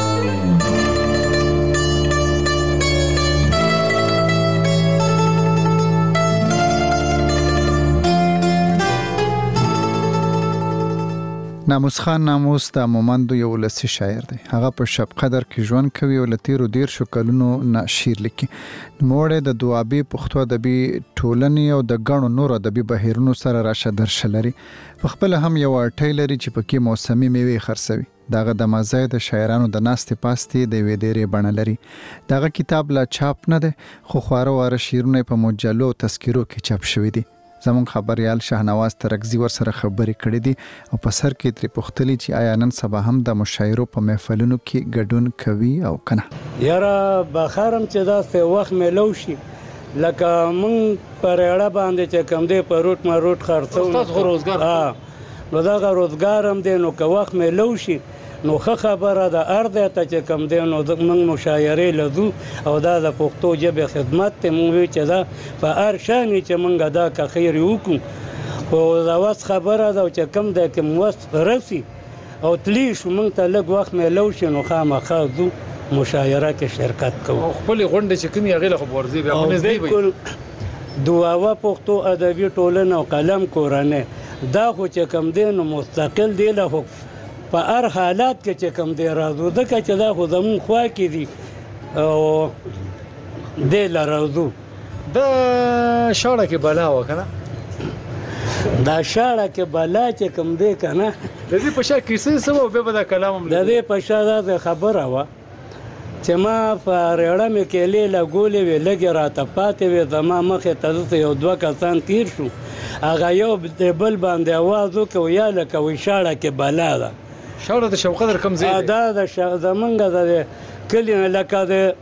ناموس خان ناموس د مومندو یو ولسی شاعر دی هغه په شب قدر کې ژوند کوي او لتیرو ډیر شو کلونو نه شعر لیکي موړه د دوابي پښتو ادبي ټولنې او د غنو نور ادبي بهیرونو سره راشه درشلري په خپل هم یو ټیلري چې پکې موسمي میوه خرڅوي داغه د مزاید شاعرانو د ناستې پاستې د ویډېری بڼه لري داغه کتاب لا چاپ نه ده خو خواره واره شعرونه په مجلو تذکرو کې چاپ شوی دي زمون خبريال شاهنواز ترکزی ور سره خبرې کړې دي او په سر کې تر پختلی چې آیا نن سبا هم د مشاعرو په محفلونو کې ګډون کوي او کنه یاره بخارم چې دا څه وخت ملو شي لکه مونږ پر اړه باندې چې کم دی په روټ ما روټ خرڅو تاسو روزګار ها نو دا روزګار هم دی نو که وخت ملو شي نو ښه خبره ده ارده ته چې کم دی نو موږ مشاعرې لزو او دا د پښتو ژبې خدمت ته موږ چې دا په هر شان چې موږ دا که خیر وکړو او دا واس خبره ده چې کم دی کوم وخت راسي او تلی شو موږ ته لږ وخت ملو شي نو خامخا ځو مشاعره کې شرکت کوو خپل غونډه چې کومي هغه له ورزي بیا خو نږدې وي دواوه پښتو ادبي ټولنه او قلم کورنه دا خو چې کم دی نو مستقل دی له په هر حالات کې چې کم دی راځو د کچ دا خو زمون خوا کې دي او د لارازو د شاړه کې بلا وکنه دا شاړه کې بلا چې کم دی کنه د دې په شا کیسې سمو به د کلام د دې په شا دا خبره وا چې ما په رېړه مې کې لیلا ګولې وی لګي راته پاتې وي زما مخې ته یو دوه کسان تیر شو هغه یو بل باندې आवाज وکړ یا لکه وی شاړه کې بلا ده شاړه د شوق قدر کم زیات دا د زمونږ د کلی لکه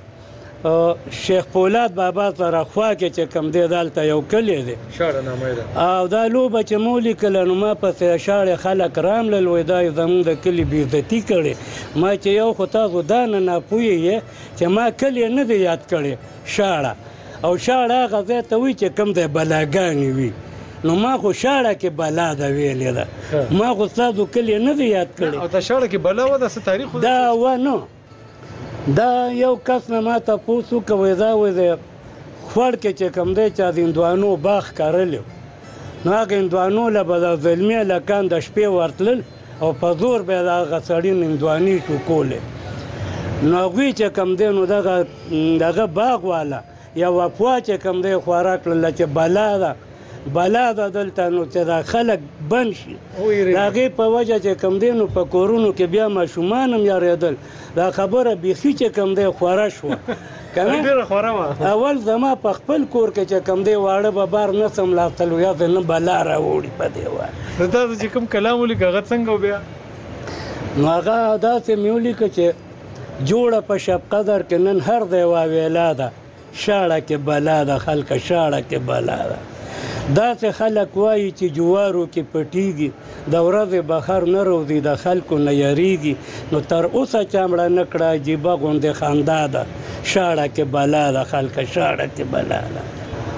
د شیخ پولاد بابا سره خوا کې چې کم دی دالته یو کلی دی شاړه نامه ده او دا لوبه چې مولي کله نو ما په شاړه خلک رامل وای دا زمونږ د کلی بیزتی کړي ما چې یو خو تاسو دا نه پوهیږئ چې ما کلی نه دی یاد کړي شاړه او شاړه غزه ته وی چې کم دی بلاګانی وی نو ما خو شاړه کې بلا دا ویلې ده ما خو تاسو کلی نه دی یاد کړی او دا شاړه کې بلا و د تاریخ دا و نو دا یو کس نه ما ته پوسو کوي دا و د خور کې چې کم دی چې دندوانو باغ کارلو نو هغه دندوانو له بل ظلمي لکان د شپې ورتل او په زور به دا غسړین دندوانی شو کوله نو غوي چې کم دی نو دغه دغه باغ والا یا وپوا چې کم دی خوراک لته چې بلا ده بلا د دلته نو چې دا خلک بند شي دا غي په وجه چې کم دی نو په کورونو کې بیا ماشومان هم یاریدل دا خبره بيخي چې کم دی خورا شو کنه ډیره خورا ما اول زما په خپل کور کې چې کم دی واړه به بار نه سم لاتل یا نه بلا راوړي په دی وای دا چې کوم کلام ولیک هغه څنګه بیا نو هغه دا چې میولیک چې جوړه په شب قدر کې نن هر دی وا ویلا ده شاړه کې بلا ده خلک شاړه کې بلا ده دا څه خلک وایي چې جوارو کې پټیږي د ورځې بهر نه روزي د خلکو نه یریږي نو تر اوسه چمړه نه کړه عجیبه غوندې خندا ده شاړه کې بلا ده خلک شاړه کې بلا ده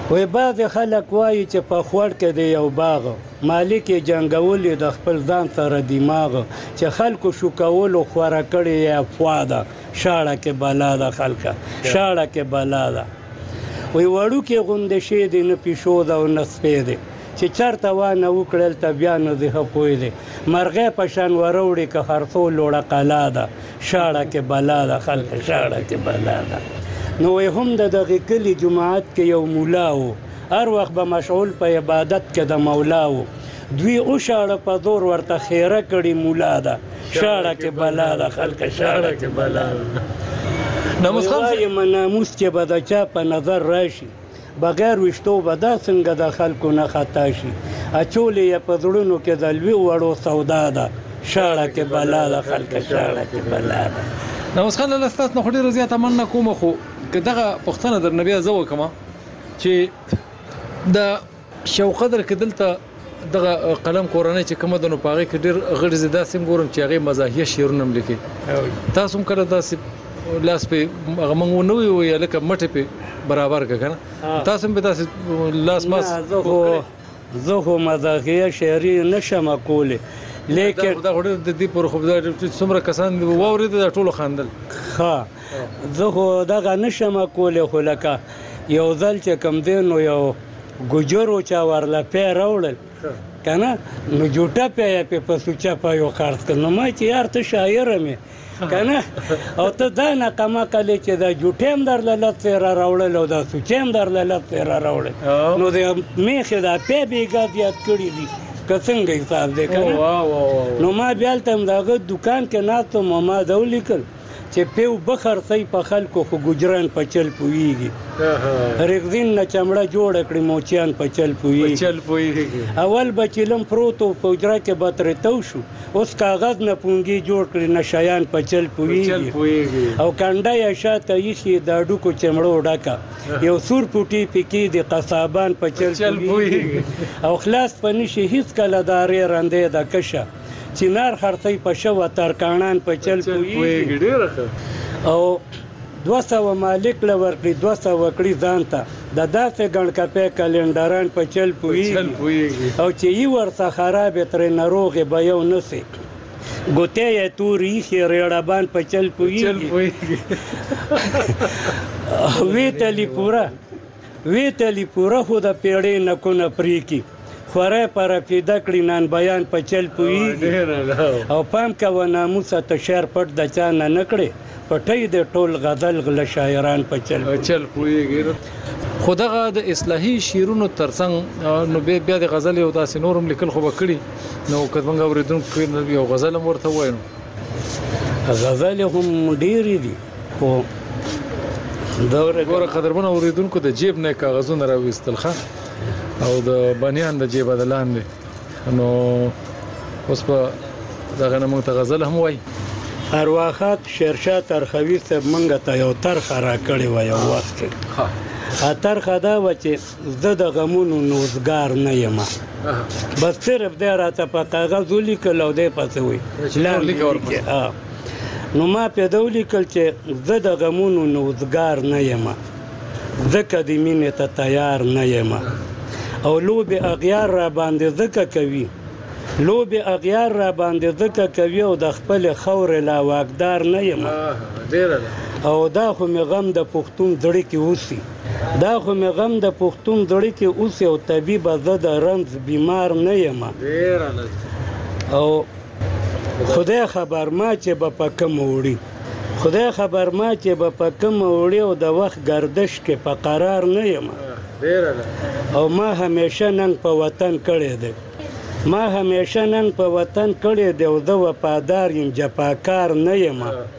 وای بعض خلک وایي چې په خوړ کې دی یو باغ مالک یې جنګولي د خپل ځان سره دماغ چې خلکو شو کولو خوره کړې یا افوا ده شاړه کې بلا ده خلکه شاړه کې بلا ده وای وړوکې غوندې شی دی نه پیشو ده او نه سپی دی چې چرته وانه وکړل ته بیا نه دی ښه پوه دی مرغۍ په شان وروړي که خرڅو لوړه قلا ده شاړه کې بلا ده خلکه شاړه کې بلا ده نو وای هم د دغې کلي جماعت کې یو مولا و هر وخت به مشغول په عبادت کې د مولا و دوی اوشاړه په زور ورته خیره کړي مولا ده شاړه کې بلا ده خلکه شاړه کې بلا ده ناموس خان وایي ناموس چې به د چا په نظر راشي بغیر ویشتو به دا څنګه د خلکو نه خطا شي اچولې یې په زړونو کې د لوی وړو سودا ده شاړه کې بلا ده خلکه شاړه کې بلا ده ناموس خان له ستاسو نه ډېره زیاته مننه کوم خو که دغه پښتنه در نبی زو کما چې د شوقدر کې دلته دغه قلم کورنۍ چې کومه د نو پاغي کې ډېر غړي زدا سیم ګورم چې هغه مزاحیه شعرونه ملي تاسو هم کړه تاسو لاس په هغه مونږ نو وی لکه مټه په برابر کنه تاسو به تاسو لاس ماس زه خو مزاحیه شعري نشم کوله لیکن دا غوډه د دې پر خو دا څومره کسان ووري د ټولو خاندل ها زه خو دغه نشم کوله خو لکه یو ځل چې کم دین نو یو ګجرو چا ورلا پی راوړل کنه نو جوټه پی په پسوچا په یو خرڅ کنه ما چې یار ته شاعر مې کنه او ته دا نه کما کله چې دا جوټیم در لته را راوړل او دا سوچیم در لته را راوړل نو د میخه دا پی بیګا یاد کړی دي کڅنګ حساب دې کنه نو ما بیا تم داغه دکان کې ناتو ما دولیکل چې پیو بخر سي په خلکو خو ګجران په چل پويږي رغزین نه چمړه جوړ کړی موچیان په چل پويږي چل پويږي اول بچلم پروتو پوجرا کې بتره تو شو اوس کاغذ نه پونګي جوړ کړی نشایان په چل پويږي او کنده یا شاته یې د اډو کو چمړو ډاکا یو سور پټي پکې د قصابان په چل پويږي او خلاص پنيشي هیڅ کله دارې رانده د کشه چینار خرڅي په شو ترکانان په چل پويږي او دوه سوه مالک لور کړی دوه سوه کړی ځانته د داسې ګڼ کپې کلندران په چل پويږي او چې یې ورته خراب تر ناروغه به یو نسی ګوتې یې توري خیرړبان په چل پويږي وی تلی پورا وی تلی پورا خو د پیړې نکو نه پریکی خوره پر پیدا کړی نن بیان په چل پويږي او پام کا و ناموس ته شعر پټ د چا نه نکړي پټي د ټول غزل غل شاعران په چل چل پويږي خدغه د اصلاحي شیرونو ترڅنګ نو بیا د غزل یو داسې نورم لیکل خو وکړي نو کتمنګ اوریدونکو یو غزل ورته وایو غزل هم ډېری دي خو دا ګوره قدرمن اوریدونکو د جیب نه کاغذونه راوېستل ښه او د بنیان د جیب بدلان دي نو اوس په دغه نمو ته غزل هم وای ارواحات شیرشاه ترخوی صاحب منګه ته یو ترخه را کړی و یو وخت ها اتر خدا و چې زه د غمونو نوزګار نه یم بس صرف دی راته په کاغذ ولیکل او دی پسې وي نو ما پیدا ولیکل چې زه د غمونو نوزګار نه یم ځکه د مینې ته تیار نه یم او لوبې اغیار را باندې ځکه کوي لوبې اغیار را باندې ځکه کوي او د خپل خورې لا واقدار نه یم او دا خو مې غم د پښتون زړه کې اوسي دا خو مې غم د پښتون زړه کې اوسي او طبيب زه د رنځ بیمار نه یم او خدای خبر ما چې به په کوم وړي خدای خبر ما چې به په کوم وړي او د وخت گردش کې په قرار نه یم او ما همیشه نن په وطن کړی دی ما همیشه نن په وطن کړی دی او زه وفادار یم جفاکار نه یم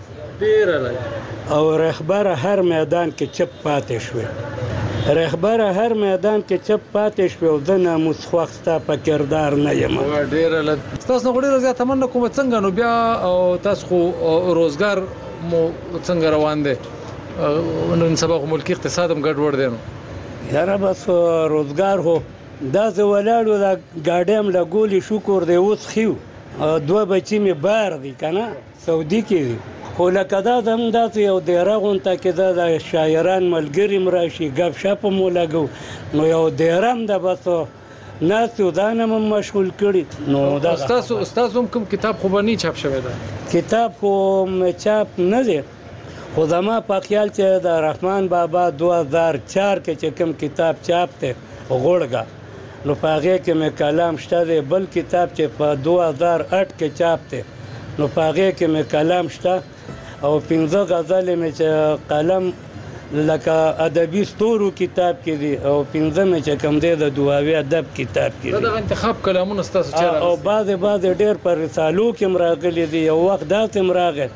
او رهبر هر میدان کې چپ پاتې شوی رهبر هر میدان کې چپ پاتې شوی او زه ناموس خوښ ستا په کردار نه یم ډېره تاسو نو ډېره زیاته مننه کوم څنګه نو بیا تاسو خو روزګار مو څنګه روان دی نن سبا خو ملکی اقتصاد هم ګډوډ دی نو یاره بس روزګار هو دا زه ولاړو دا ګاډیم لګولي شکر دی اوس خیو دوه بچی مې بار دي که نه سعودي کې دي خو لکه دا د همداسې یو دیره غونته کې دا د شاعران ملګري م راشي ګپ شپ مو لګو نو یو دیره هم ده بس ناستې و دا نه م مشغول کړي نو دا ستاسو ستاسو هم کوم کتاب خو به نه چاپ شوی ده کتاب خو چاپ نه دی خو زما په خیال چې د رحمان بابا دو هزار چار کې چې کوم کتاب چاپ دی غوړګه نو په هغې کې مې کلام شته دی بل کتاب چې په دو هزار اټ کې چاپ دی نو په هغې کې مې کلام شته او پنځه غزلې مې چې قلم لکه ادبي ستورو کتاب کې دي او پنځه مې چې کوم دی د دعاوي ادب کتاب کې دي دغه انتخاب کلامونه ستاسو چېرې او بعضې بعضې ډېر په رسالو کې م راغلي دي یو وخت داسې م راغی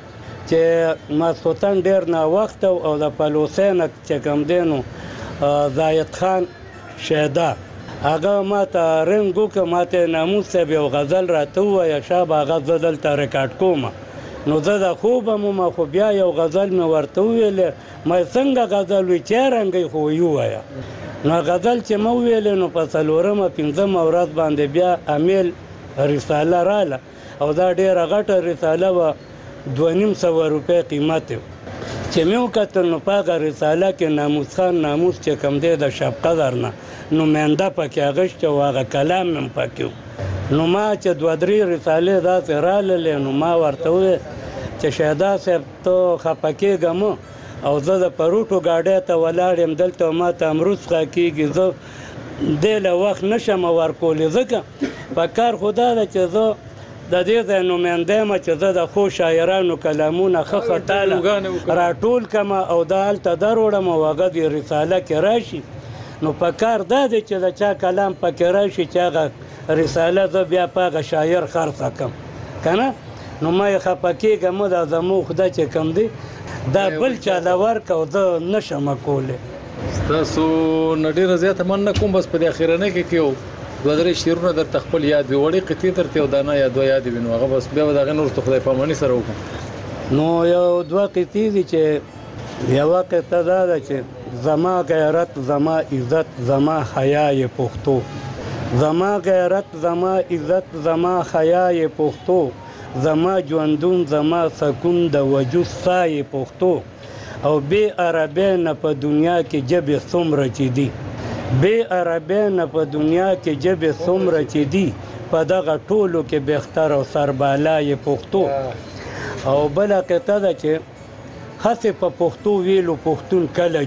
چې ماسخوتن ډېر ناوخته او د پلوسی نه چې کوم دی نو زاید خان شیدا هغه ما ته رنګ وکړه ما ته ناموس صاحب یو غزل راته ووایه شابه هغه زه دلته ریکارډ کوم نو زه د خوبه مو خو بیا یو غزل مې ورته وویلې ما څنګه غزل وي چې رنګی خو وی ووایه نو غزل چې مې وویلې نو په څلورمه پنځمه ورځ باندې بیا امیل رساله راله او دا ډېره غټه رساله وه دوه نیم سوه روپۍ قیمت و چې مې وکتل نو په هغه رساله کې ناموس خان ناموس چې کوم دی د شب قدر نه نماینده پکې اغوستی او هغه کلام مې پکې و نو ما چې دوه درې رسالې داسې راللې نو ما ورته وویل چې شهدا صاحب ته خفه کېږه مه او زه د پروټو ګاډۍ ته ولاړ یم دلته ما ته امروز څخه کېږي زه دې له وخت نه شم ورکولی ځکه په کار خو دا ده چې زه د دې ځای نماینده یم چې زه د ښو شاعرانو کلامونه ښه خټاله راټول کړم او دا هلته دروړم او هغه دې رساله کې راشي نو په کار دا دی چې د چا کلام پکې راشي چې هغه رساله زه بیا په هغه شاعر خرڅه کړم که نه نو ما یې خفه کېږه مه دا زموږ خدای چې کوم دی دا بل چا له ورکه او زه نه شمه کولی ستاسو نه ډېره زیاته مننه کوم بس په دې اخرنۍ کې کې یو دوه درې شعرونه درته خپل یاد وي وړې قطعې درته یو دانه یا دوه یادې وي نو هغه بس بیا به د هغې نه وروسته خدای پاماني سره وکړو نو یو دوه قطعې دي چې یوه قطعه دا ده چې زما غیرت زما عزت زما حیای پښتو زما غیرت زما عزت زما حیای پښتو زما ژوندون زما سکون د وجود سای پښتو او بې عربۍ نه په دنیا کې ژبې څومره چې دي بې عربۍ نه په دنیا کې ژبې څومره چې دي په دغه ټولو کې بهتر او سربالای پښتو او بله قطعه ده چې هسې په پښتو ویلو پښتون کله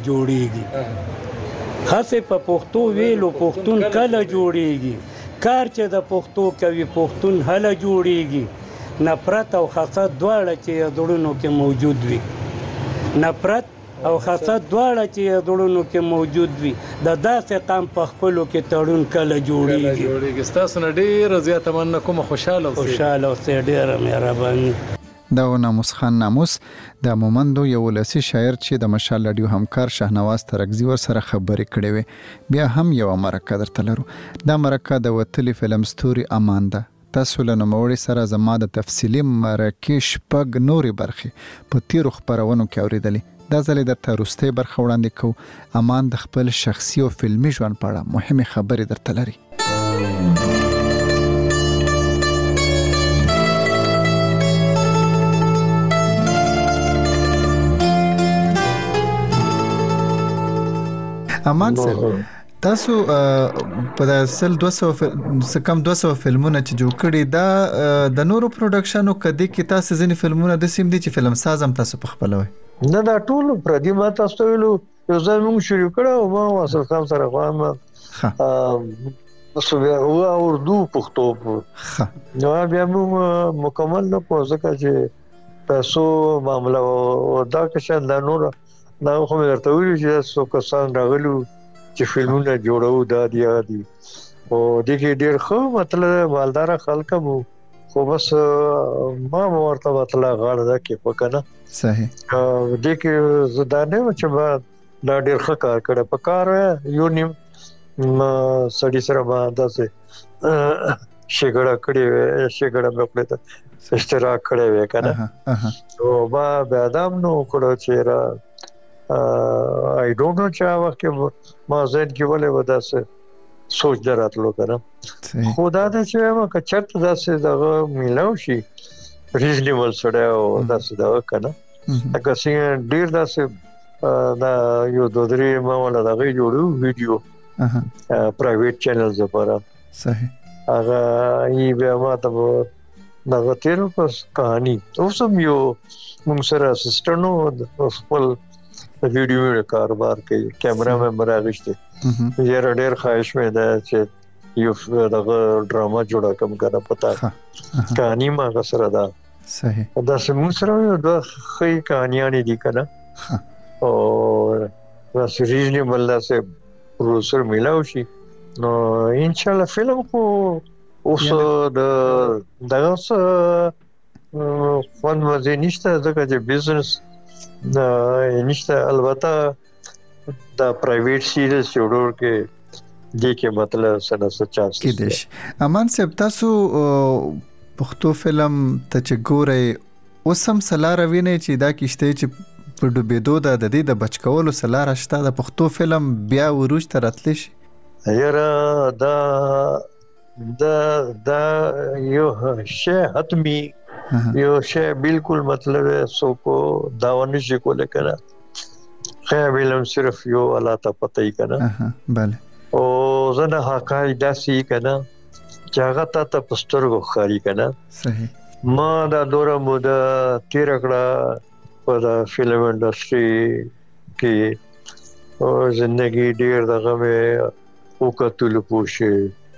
جوړیږي هسې په پښتو ویلو پښتون کله جوړیږي کار چې د پښتو کوي پښتون هله جوړیږي نفرت او حسد دواړه چې زړونو کې موجود وي نفرت او حسد دواړه چې زړونو کې موجود وي د داسې قام په خپلو کې تړون کله جوړیږي ستاسو نه ډېره زیاته مننه کومه خوشحاله اوسئ خوشحاله اوسئ ډېره مهرباني دا و ناموس خان ناموس د مومندو یو ولسي شاعر چې د مشال راډیو همکار شهنواز ترکزي ورسره خبرې کړې وې بیا هم یوه مرکه درته لرو دا مرکه د وتلي فلم ستوري امان ده تاسو له نوموړي سره زما د تفصیلي مرکې شپږ نورې برخې په تیرو خپرونو کې اورېدلې دا ځل یې درته وروستۍ برخه وړاندې کوو امان د خپل شخصي او فلمي ژوند په اړه مهمې خبرې درته لري امان صاحب تاسو په داسل دوه سوه کم دوه سوه فلمونه چې جوړ کړي دا د نورو پروډکشنو کدي کې تاسو ځینې فلمونه د سیم دي چې فلم ساز هم تاسو په خپل وي نه دا ټول پردي ما تاسو ویلو یو ځای موږ شروع کړو او ما واسل خام سره غوام ها سو بیا او اردو پښتو ها نو بیا موږ مکمل نه پوزکه چې تاسو معاملې او دا که دا نور دا خو مې ورته ویل چې څو کسان راغلو چې فلمونه جوړو دا دی دي او د کې ډېر ښه مطلب مالدار خلک مو خو بس ما ورته مطلب غاړه ده کې پکنه صحیح د کې زدانه چې ما دا ډېر ښه کار کړ په کار یو نیم سړی سره ما داسې شګړه کړې وې شګړه مې خپل ته اشتراک کړې وې کنه او ما به ادم نو کړو چې را I don't know چا وخت ما زین کې ولې وداسه سوچ دراتلو کنه خدا دې چې ما که چرته داسې دغه میلاو شي ریزنیبل سره او داسې دا کنه اګه څنګه ډیر داسې دا یو دوه درې ما ولا دا غي جوړو ویډیو پرایویټ چینلز لپاره صحیح هغه ای به ما ته دا غتیرو پس کہانی اوس هم یو موږ سره اسسټنټ او خپل ویډیو کاروبار کوي کیمرا مې مراغشته یې ډېر خواهش مې ده چې یو دغه ډراما جوړه کوم کنه پتا کہانی ما سره ده صحیح دا سمون سره د خې کہانیاں دي کنه او دا سیریز نه بلدا سے پروډوسر ملاو شي نو ان شاء الله فلم کو اوس د دغه فن مزه نشته ځکه چې بزنس دا نشته البته دا پرایویټ سیریز جوړور کې دې کې مطلب سره چانس کې دیش امان صاحب تاسو پښتو فلم ته چې ګورئ اوس هم سلار ویني چې دا کیشته چې په ډوبېدو د دې د بچکولو سلار شته د پښتو فلم بیا وروج ته راتلی شي یاره دا دا دا یو شی حتمی یو شی بالکل مطلب سو کو داونه شي کوله کنه خیر علم صرف یو الله ته پته ای کنه بله او زنه حقای داسي کنه چاغه ته پستر غو خاري کنه صحیح ما دا دوره موده تیر کړه په فلم انډستری کې او ژوندۍ ډیر دغه مې وکړل پوښي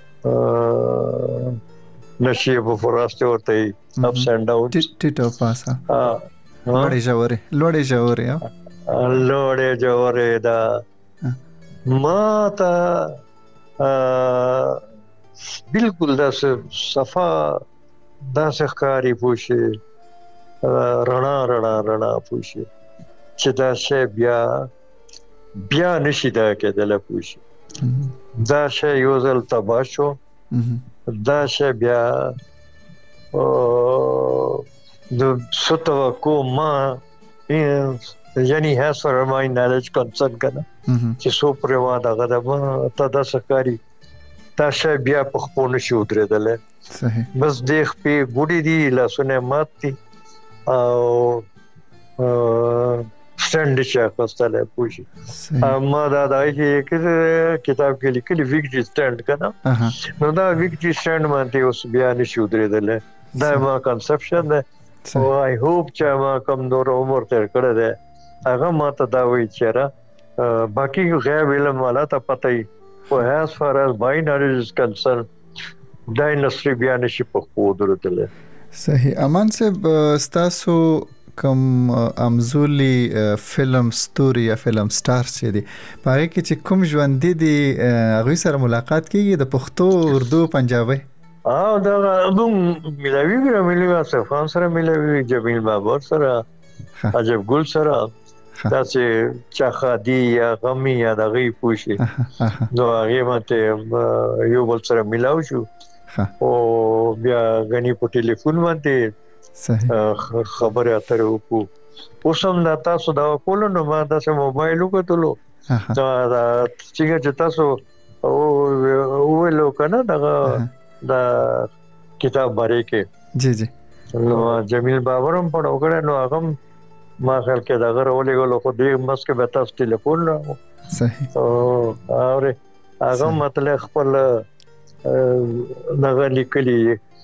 نشي په فراسته ورته اپس اند ډاون ټیټو پاسا ها لوړې جوړې لوړې جوړې لوړې جوړې دا ما تا بالکل دا صفا دا ښکاری پوښي رڼا رڼا رڼا پوښي چې دا شی بیا بیا نشي دا کېدل پوښي دا شی یو ځل تبا شو دا شی بیا د ستو کومه یعنی هاس فار مای نالج کنسرن کنه چې سو پروا دا غدا ته دا سکاري تا شی بیا په خپل شو درېدل صحیح بس دیخ په ګوډي دی لاسونه ماتي او سټند چې خپل پوښي ما دا دای چې کتاب کې لیکلي ویکټي سټند کنه نو دا ویکټي سټند باندې اوس بیا نشو درېدل دا ما کنسپشن ده او آی هوپ چې ما کوم نور عمر تر کړه ده هغه ما ته دا وی چیرې باقي غیب علم والا ته پته ای او as far as binary is concerned دا انډستری بیا نشي په خو درته صحیح امان صاحب تاسو کوم امزولي فلم ستوري یا فلم سٹار چې دي پاره کې چې کوم ژوند دي هغه سره ملاقات کیږي د پښتو اردو پنجابي اه دا موږ ملاوي ملاوي سره خان سره ملاوي جمیل بابر سره عجب ګل سره دا چې چاخادي یا غمي یا دغه پوښي نو هغه ماته یو بل سره ملاو شو او بیا غني په ټلیفون باندې خبره اترې وکړو اوس هم دا تاسو دا کولو نو ما دا سه موبایل وکړلو دا چې تاسو او ولو کنه دا دا کتاب باندې کې جی جی نو جمیل بابرم په وګړه نو هغه ما خل کې دا غوړې غلو خو دې مسکه به تاسو ټلیفون راو صحیح او اور هغه مطلب خپل دغه لیکلي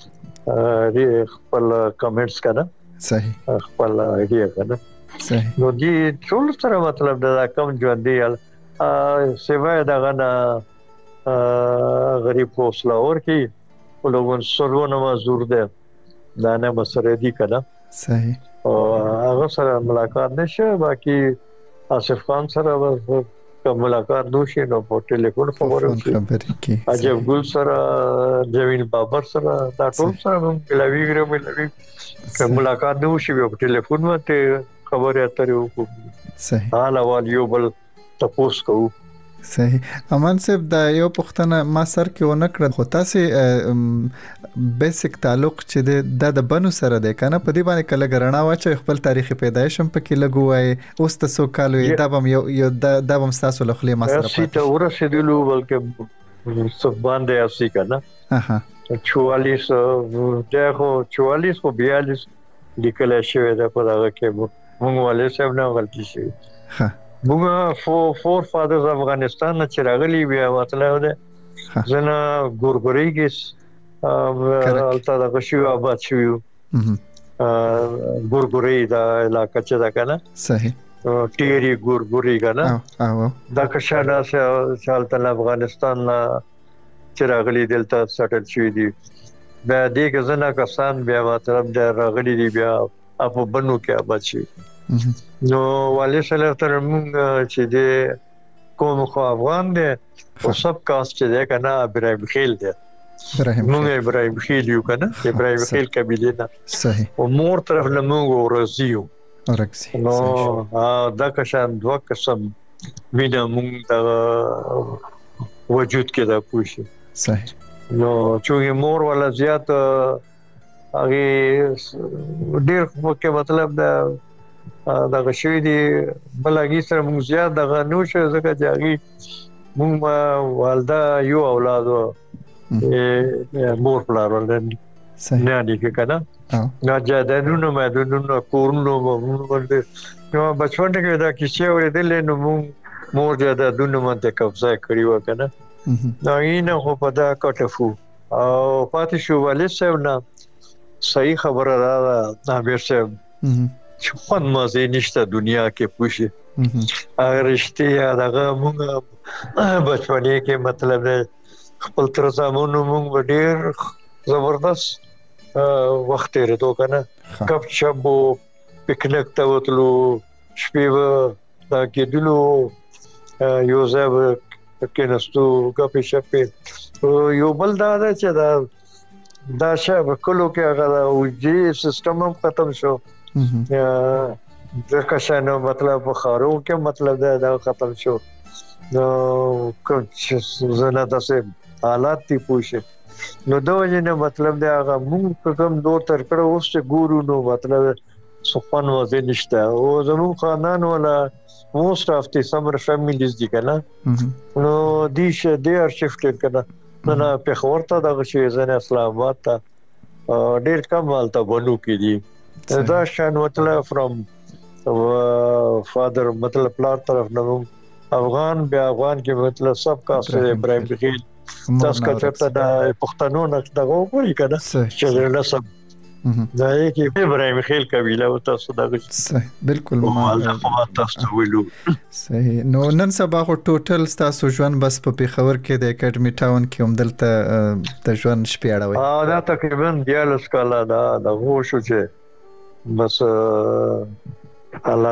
خپل کمنټس کړه صحیح خپل ایډیا کړه صحیح نو دې ټول سره مطلب دا کم ژوند دی سیوای دغه نه غریب حوصله ورکی ولګون سرونه مزور ده دا نه مسره دي کړه صحیح او هغه سره ملاقات نشه باقي آصف خان سره کوم ملاقات دوشي نو په ټلیفون خبرو کې عجب ګل سره جمیل بابر سره دا ټول سره ملاوي غره ملاوي کوم ملاقات دوشي په ټلیفون باندې خبرې اترې وکړو صحیح حال اول یو بل تاسو کو صحیح امان صاحب دا یو پښتنه ما سر کې ونه کړ خو تاسو بیسیک تعلق چې د بنو سره ده کنه په دې باندې کله غرنا واچي خپل تاریخي پیدایش هم پکې لګوای اوس تاسو کالو دا بم یو دا بم تاسو له خلی ما سره پاتې ته ورسېدلو بلکې سب باندې اسی کنه اها چوالیس دغه چوالیس او بیالیس لیکل شوی دا په دغه کې موږ والي صاحب نه غلطي شي ها موږ فور فور فادرز افغانستان نه چې راغلي بیا مطلب ده زنه ګورګوريګس الته دغه شو آباد شو ګورګوري دا علاقہ چې دا کنه صحیح ټيري ګورګوري کنه او دا کښانا چې افغانستان نه چې راغلي دلته سټل شوی دي بیا دې کې زنه کسان بیا مطلب دا راغلي دي بیا په بنو کې آباد شي نو والي سره تر موږ چې دې کوم خو افغان دي او سب کاست چې ده کنه ابراهيم خیل دي موږ ابراهيم خیل یو کنه ابراهيم خیل قبيله نه صحیح او مور طرف نه موږ ورزيو ورکسي نو دا کشان دوه قسم وینه موږ د وجود کې دا پوښي صحیح نو چې مور ولا زیات هغه ډیر کې مطلب دا دا غشوی دي بلګي سره موږ زیات د غنوش زکه چې موږ والده یو اولاد مور پلار ولرني صحیح نه دي کنه نه جادانونو مدونو کورونو ورته نو بچپن کې دا کیسه ورېدل نو موږ مور جادانونو باندې قبضه کړی و کنه دا یې خو په دا کټفو او پاتې شو والي صاحب نه صحیح خبره را نامیر صاحب چې خون مازه نشته دنیا کې پوښي هغه رښتیا دغه موږ بچپنه کې مطلب خپل تر زمونو موږ ډېر زبردست وخت یې راته کنه کب شبو پکنیک ته وتلو شپې دا کېدلو یو ځای کې نستو کپی شپې یو بل دا چې دا دا شب کلو کې هغه اوجي سیستم هم ختم شو د کښانو مطلب خارو کې مطلب دا ختم شو نو کوم چې زنه تاسو حالات تی پوښه نو دا وجه مطلب دا هغه موږ کوم دور تر کړه اوس چې ګورو نو مطلب سپن وځي نشته او زمو خاندان ولا most of the summer families دي کنه نو دي شه دي ار شفټ کنه نه په خورته دغه شی زنه اسلام آباد ته ډیر کم حالت بنو کې دي دا شان مطلب فرام فادر مطلب پلار طرف نه افغان بیا افغان کې مطلب سب کا سره ابراهيم خیل تاسو کا چرته د پښتنو نه دغه وګورئ کنه چې له سب دا یې کې ابراهيم خیل قبيله او تاسو دغه صحیح بالکل ما تاسو ویلو صحیح نو نن سبا خو ټوټل تاسو ژوند بس په پیښور کې د اکیډمي ټاون کې هم دلته د ژوند شپې اړوي ها دا تقریبا دیالس کاله دا د هو شو چې بس الله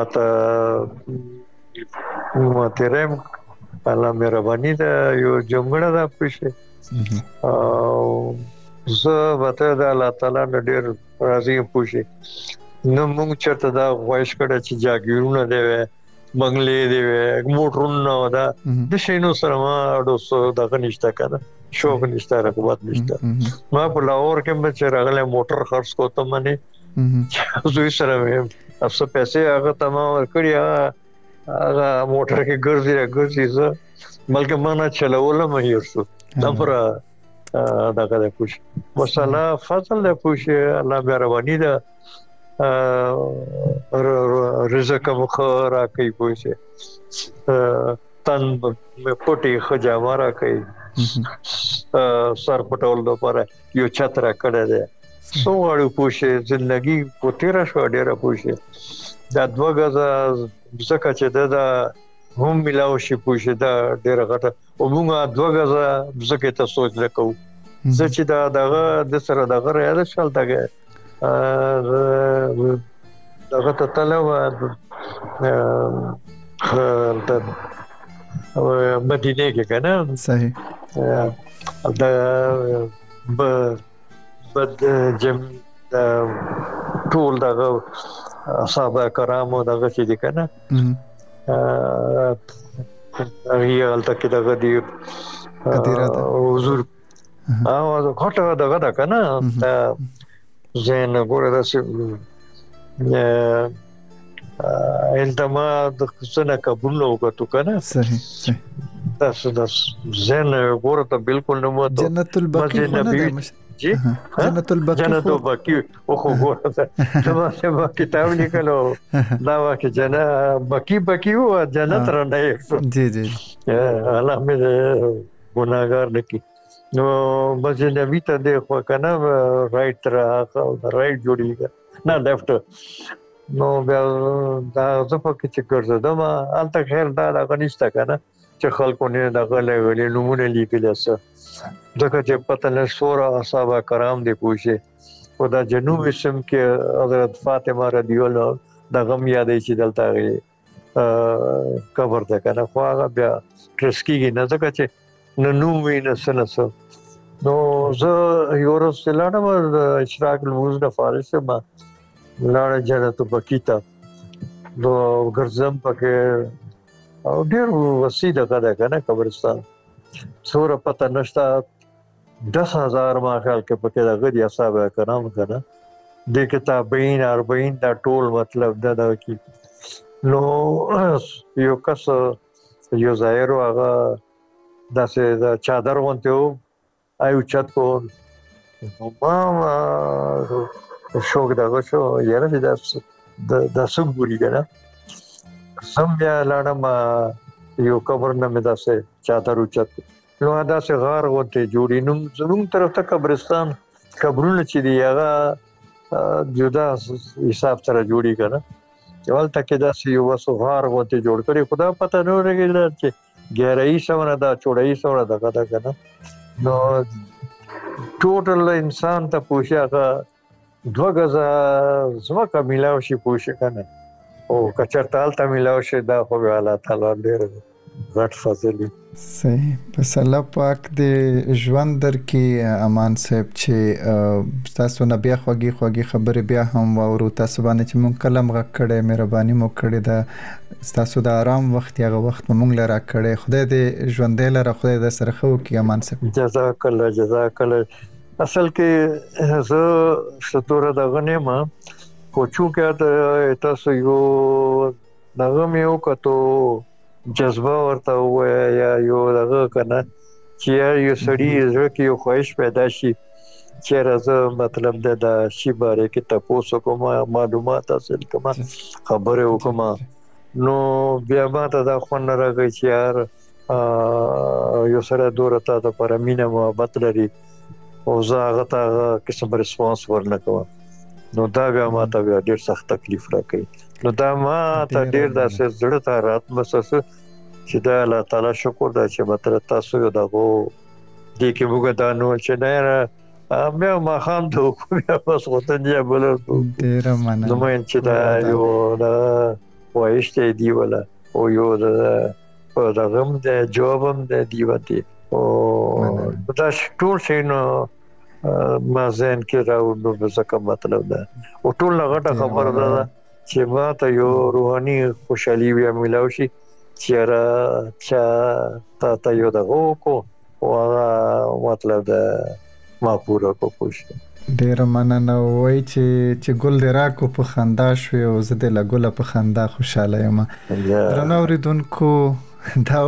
ته ماترم الله مهرباني دا یو جمګړه دا پښه او زه وته د الله تعالی نه ډیر راضي پوښي نو موږ چرته دا وایش کړه چې جاګیرونه دی بنگلې دی موټرونه دا د شینو سره ما اډوسو دا نشته کنه شوق نشته رغبت نشته ما په لاهور کې مې راغله موټر خرڅ کوته منه زوی سره مې افسو پیسې هغه تمام ورکړی هغه موټر کې ګرځي ګرځي زه بلکې ما نه چلولم هیر شو دا پر دا کده پوش مساله فضل له پوش الله مهرباني ده رزق مخرا کوي پوشه تن پټي خجا مارا کوي سر پټول د پر یو چتر کړه ده سو اړو پوشه ژوندۍ په تیر شو ډیره پوشه دا دوه غزا ځکه چې دا هم ملاو شي پوشه دا ډیره غټه او موږ دوه غزا ځکه ته سوچ وکړو زه چې دا دغه د سره دغه یاد شول دغه دغه ته طلب د مدینه کې کنه صحیح دا ب بد جم ټول دغه صحابه کرامو دغه چې دي کنه هغه الته کې دغه دی حضور او غټه دغه دا کنه دا زين ګوره داسې انتما د څنګه قبول نو وکړو کنه صحیح صحیح تاسو د زين ګوره ته بالکل نه مو جنت البقیع نه جی جنت البقیع جنت البقیع او خو ګوره زما چې کتاب لیکلو دا واکه جنت بقیع بقیع او جنت رانه جی جی الله مې ګناګار نکي نو مسجد نبی ته د خو کنه رائټ تر رائټ جوړیږي نه لیفټ نو بیا دا زه په کې چې ګرځم البته خیر دا غنښت کنه چې خلکو نه دغه لګلې نمونه لیکل اسه ځکه چې پته نه سورا اصحاب کرام دی پوښي او دا جنوب اسم کې حضرت فاطمه رضی الله د غم یادې چې دلته قبر ده کنه خو هغه بیا ټرسکیږي نه ځکه چې نو نو وینې سنسو نو زه یورس لاړم اشراق الموز د فارس ما لاړ جنت بکیتا نو ګرځم پکې او ډیر وسیع ده کنه قبرستان سوره پته نشته دس هزار ما خیال کې پکې د غدي اصحاب کرام کنه د کتابین اربعین دا ټول مطلب دا دا کی نو یو کس یو ظاهر هغه داسې دا چادر وانته آیو چت کو ما شوق دا شو یاره دا د د سګوري کنه سم بیا لاړم یو قبر نه مې داسې چادر اوچت نو داسې غار وته جوړی نو زموږ طرف ته قبرستان قبرونه چې دی هغه جدا حساب سره جوړی کړه ول تک داسې یو وسو غار وته جوړ کړی خدا پته نه لګی چې ګهرای سونه دا چوڑای سونه دا کدا کنه نو ټوټل انسان ته پوښیاغه دوه غزا زما ملاو شي پوښ کنه او کچرتال ته ملاو شي دا خو الله تعالی ډېر غټ فضل صحیح پس الله پاک دې ژوند در کې امان صاحب چې تاسو نه بیا خوږی خوږی خبره بیا هم واورو تاسو باندې چې مونږ کلم غ کړې مهرباني مو کړې ده تاسو د آرام وخت یغه وخت مونږ لرا کړې خدای دې ژوندې لره خدای دې سره خو کې امان صاحب جزاک الله جزاک الله اصل کې زه ستوره دغه نه ما کوچو کې تاسو یو دغه مې وکړو جذبه ورته وای یا یو دغه کنه چې یو سړی زړه کې یو خواهش پیدا شي چې راځه مطلب د د شی باره کې تاسو کوم معلومات حاصل کوم خبره وکم نو بیا ما ته دا خو نه راغی چې یار یو سره دورته ته پر مینه محبت لري او زه هغه ته قسم ریسپانس ورنکوم نو دا بیا ما ته ډیر سخت تکلیف راکړي نو دا ما ته ډیر داسې زړه ته رات مسس چې دا الله تعالی شکر دا چې متر تاسو یو دغه دې کې موږ دا نو چې نه مې ما خام ته کومه بس غوته دی بل ډیر مننه نو مې چې دا یو دا وایشته دی ولا او یو دا په دغه د جوابم د دی وتی او دا ټول شي نو ما زين کې راو نو څه مطلب ده او ټول غټه خبره ده چې ما ته یو روحاني خوشحالي وی ملاوي شي چې را چا تا ته یو دغه کو او مطلب ده ما پورا کو خوش ډیر مننه وای چې چې ګل دراکو په خندا شو او زه د لګول په خندا خوشاله یم درنو ریدونکو دا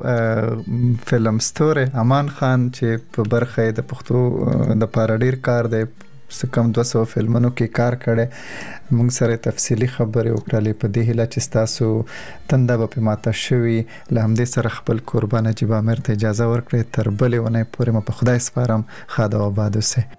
فلم ستوري امان خان چې په برخه د پښتو د پاره ډیر کار دی سکم دوه سوه فلمونو کې کار کړي موږ سره تفصیلی خبرې وکړلې په دې هیله چې تاسو تنده به ماته شوي له همدې سره خپل قربان جیب امیر ته اجازه ورکړئ تر بلې ونې پورې مو په خدای سپارم خاده او آباد اوسئ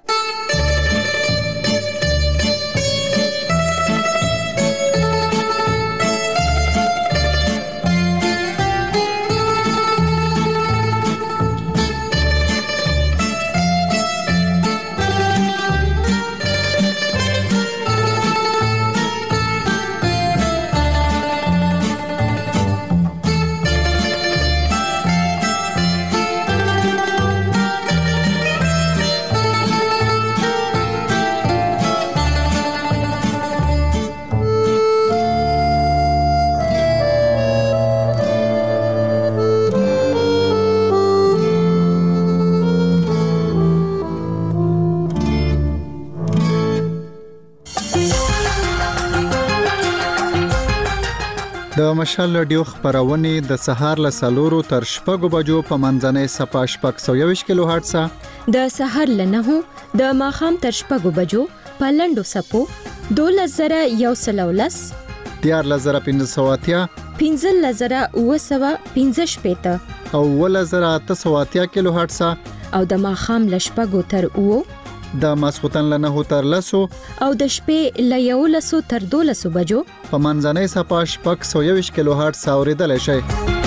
د مشال رادیو خبرونه د سهار له سلورو تر شپږو بجو په منځنۍ صفه شپږ سوه یوویشت کیلو هرتز، د سهار له نهو د ماښام تر شپږو بجو په لنډو سپو دولس زره یو سل او لس، دیارلس زره پنځه سوه اتیا، پنځلس زره اوه سوه پنځه شپېته او اوولس زره اته سوه اتیا کیلو هرتز، او د ماښام له شپږو تر اوو، د ماسخوتن له نهو تر لسو او د شپې له یولسو تر دولسو بجو په منځنۍ صفه شپږ سوه یوویشت کیلو هرتز اوریدلای شئ.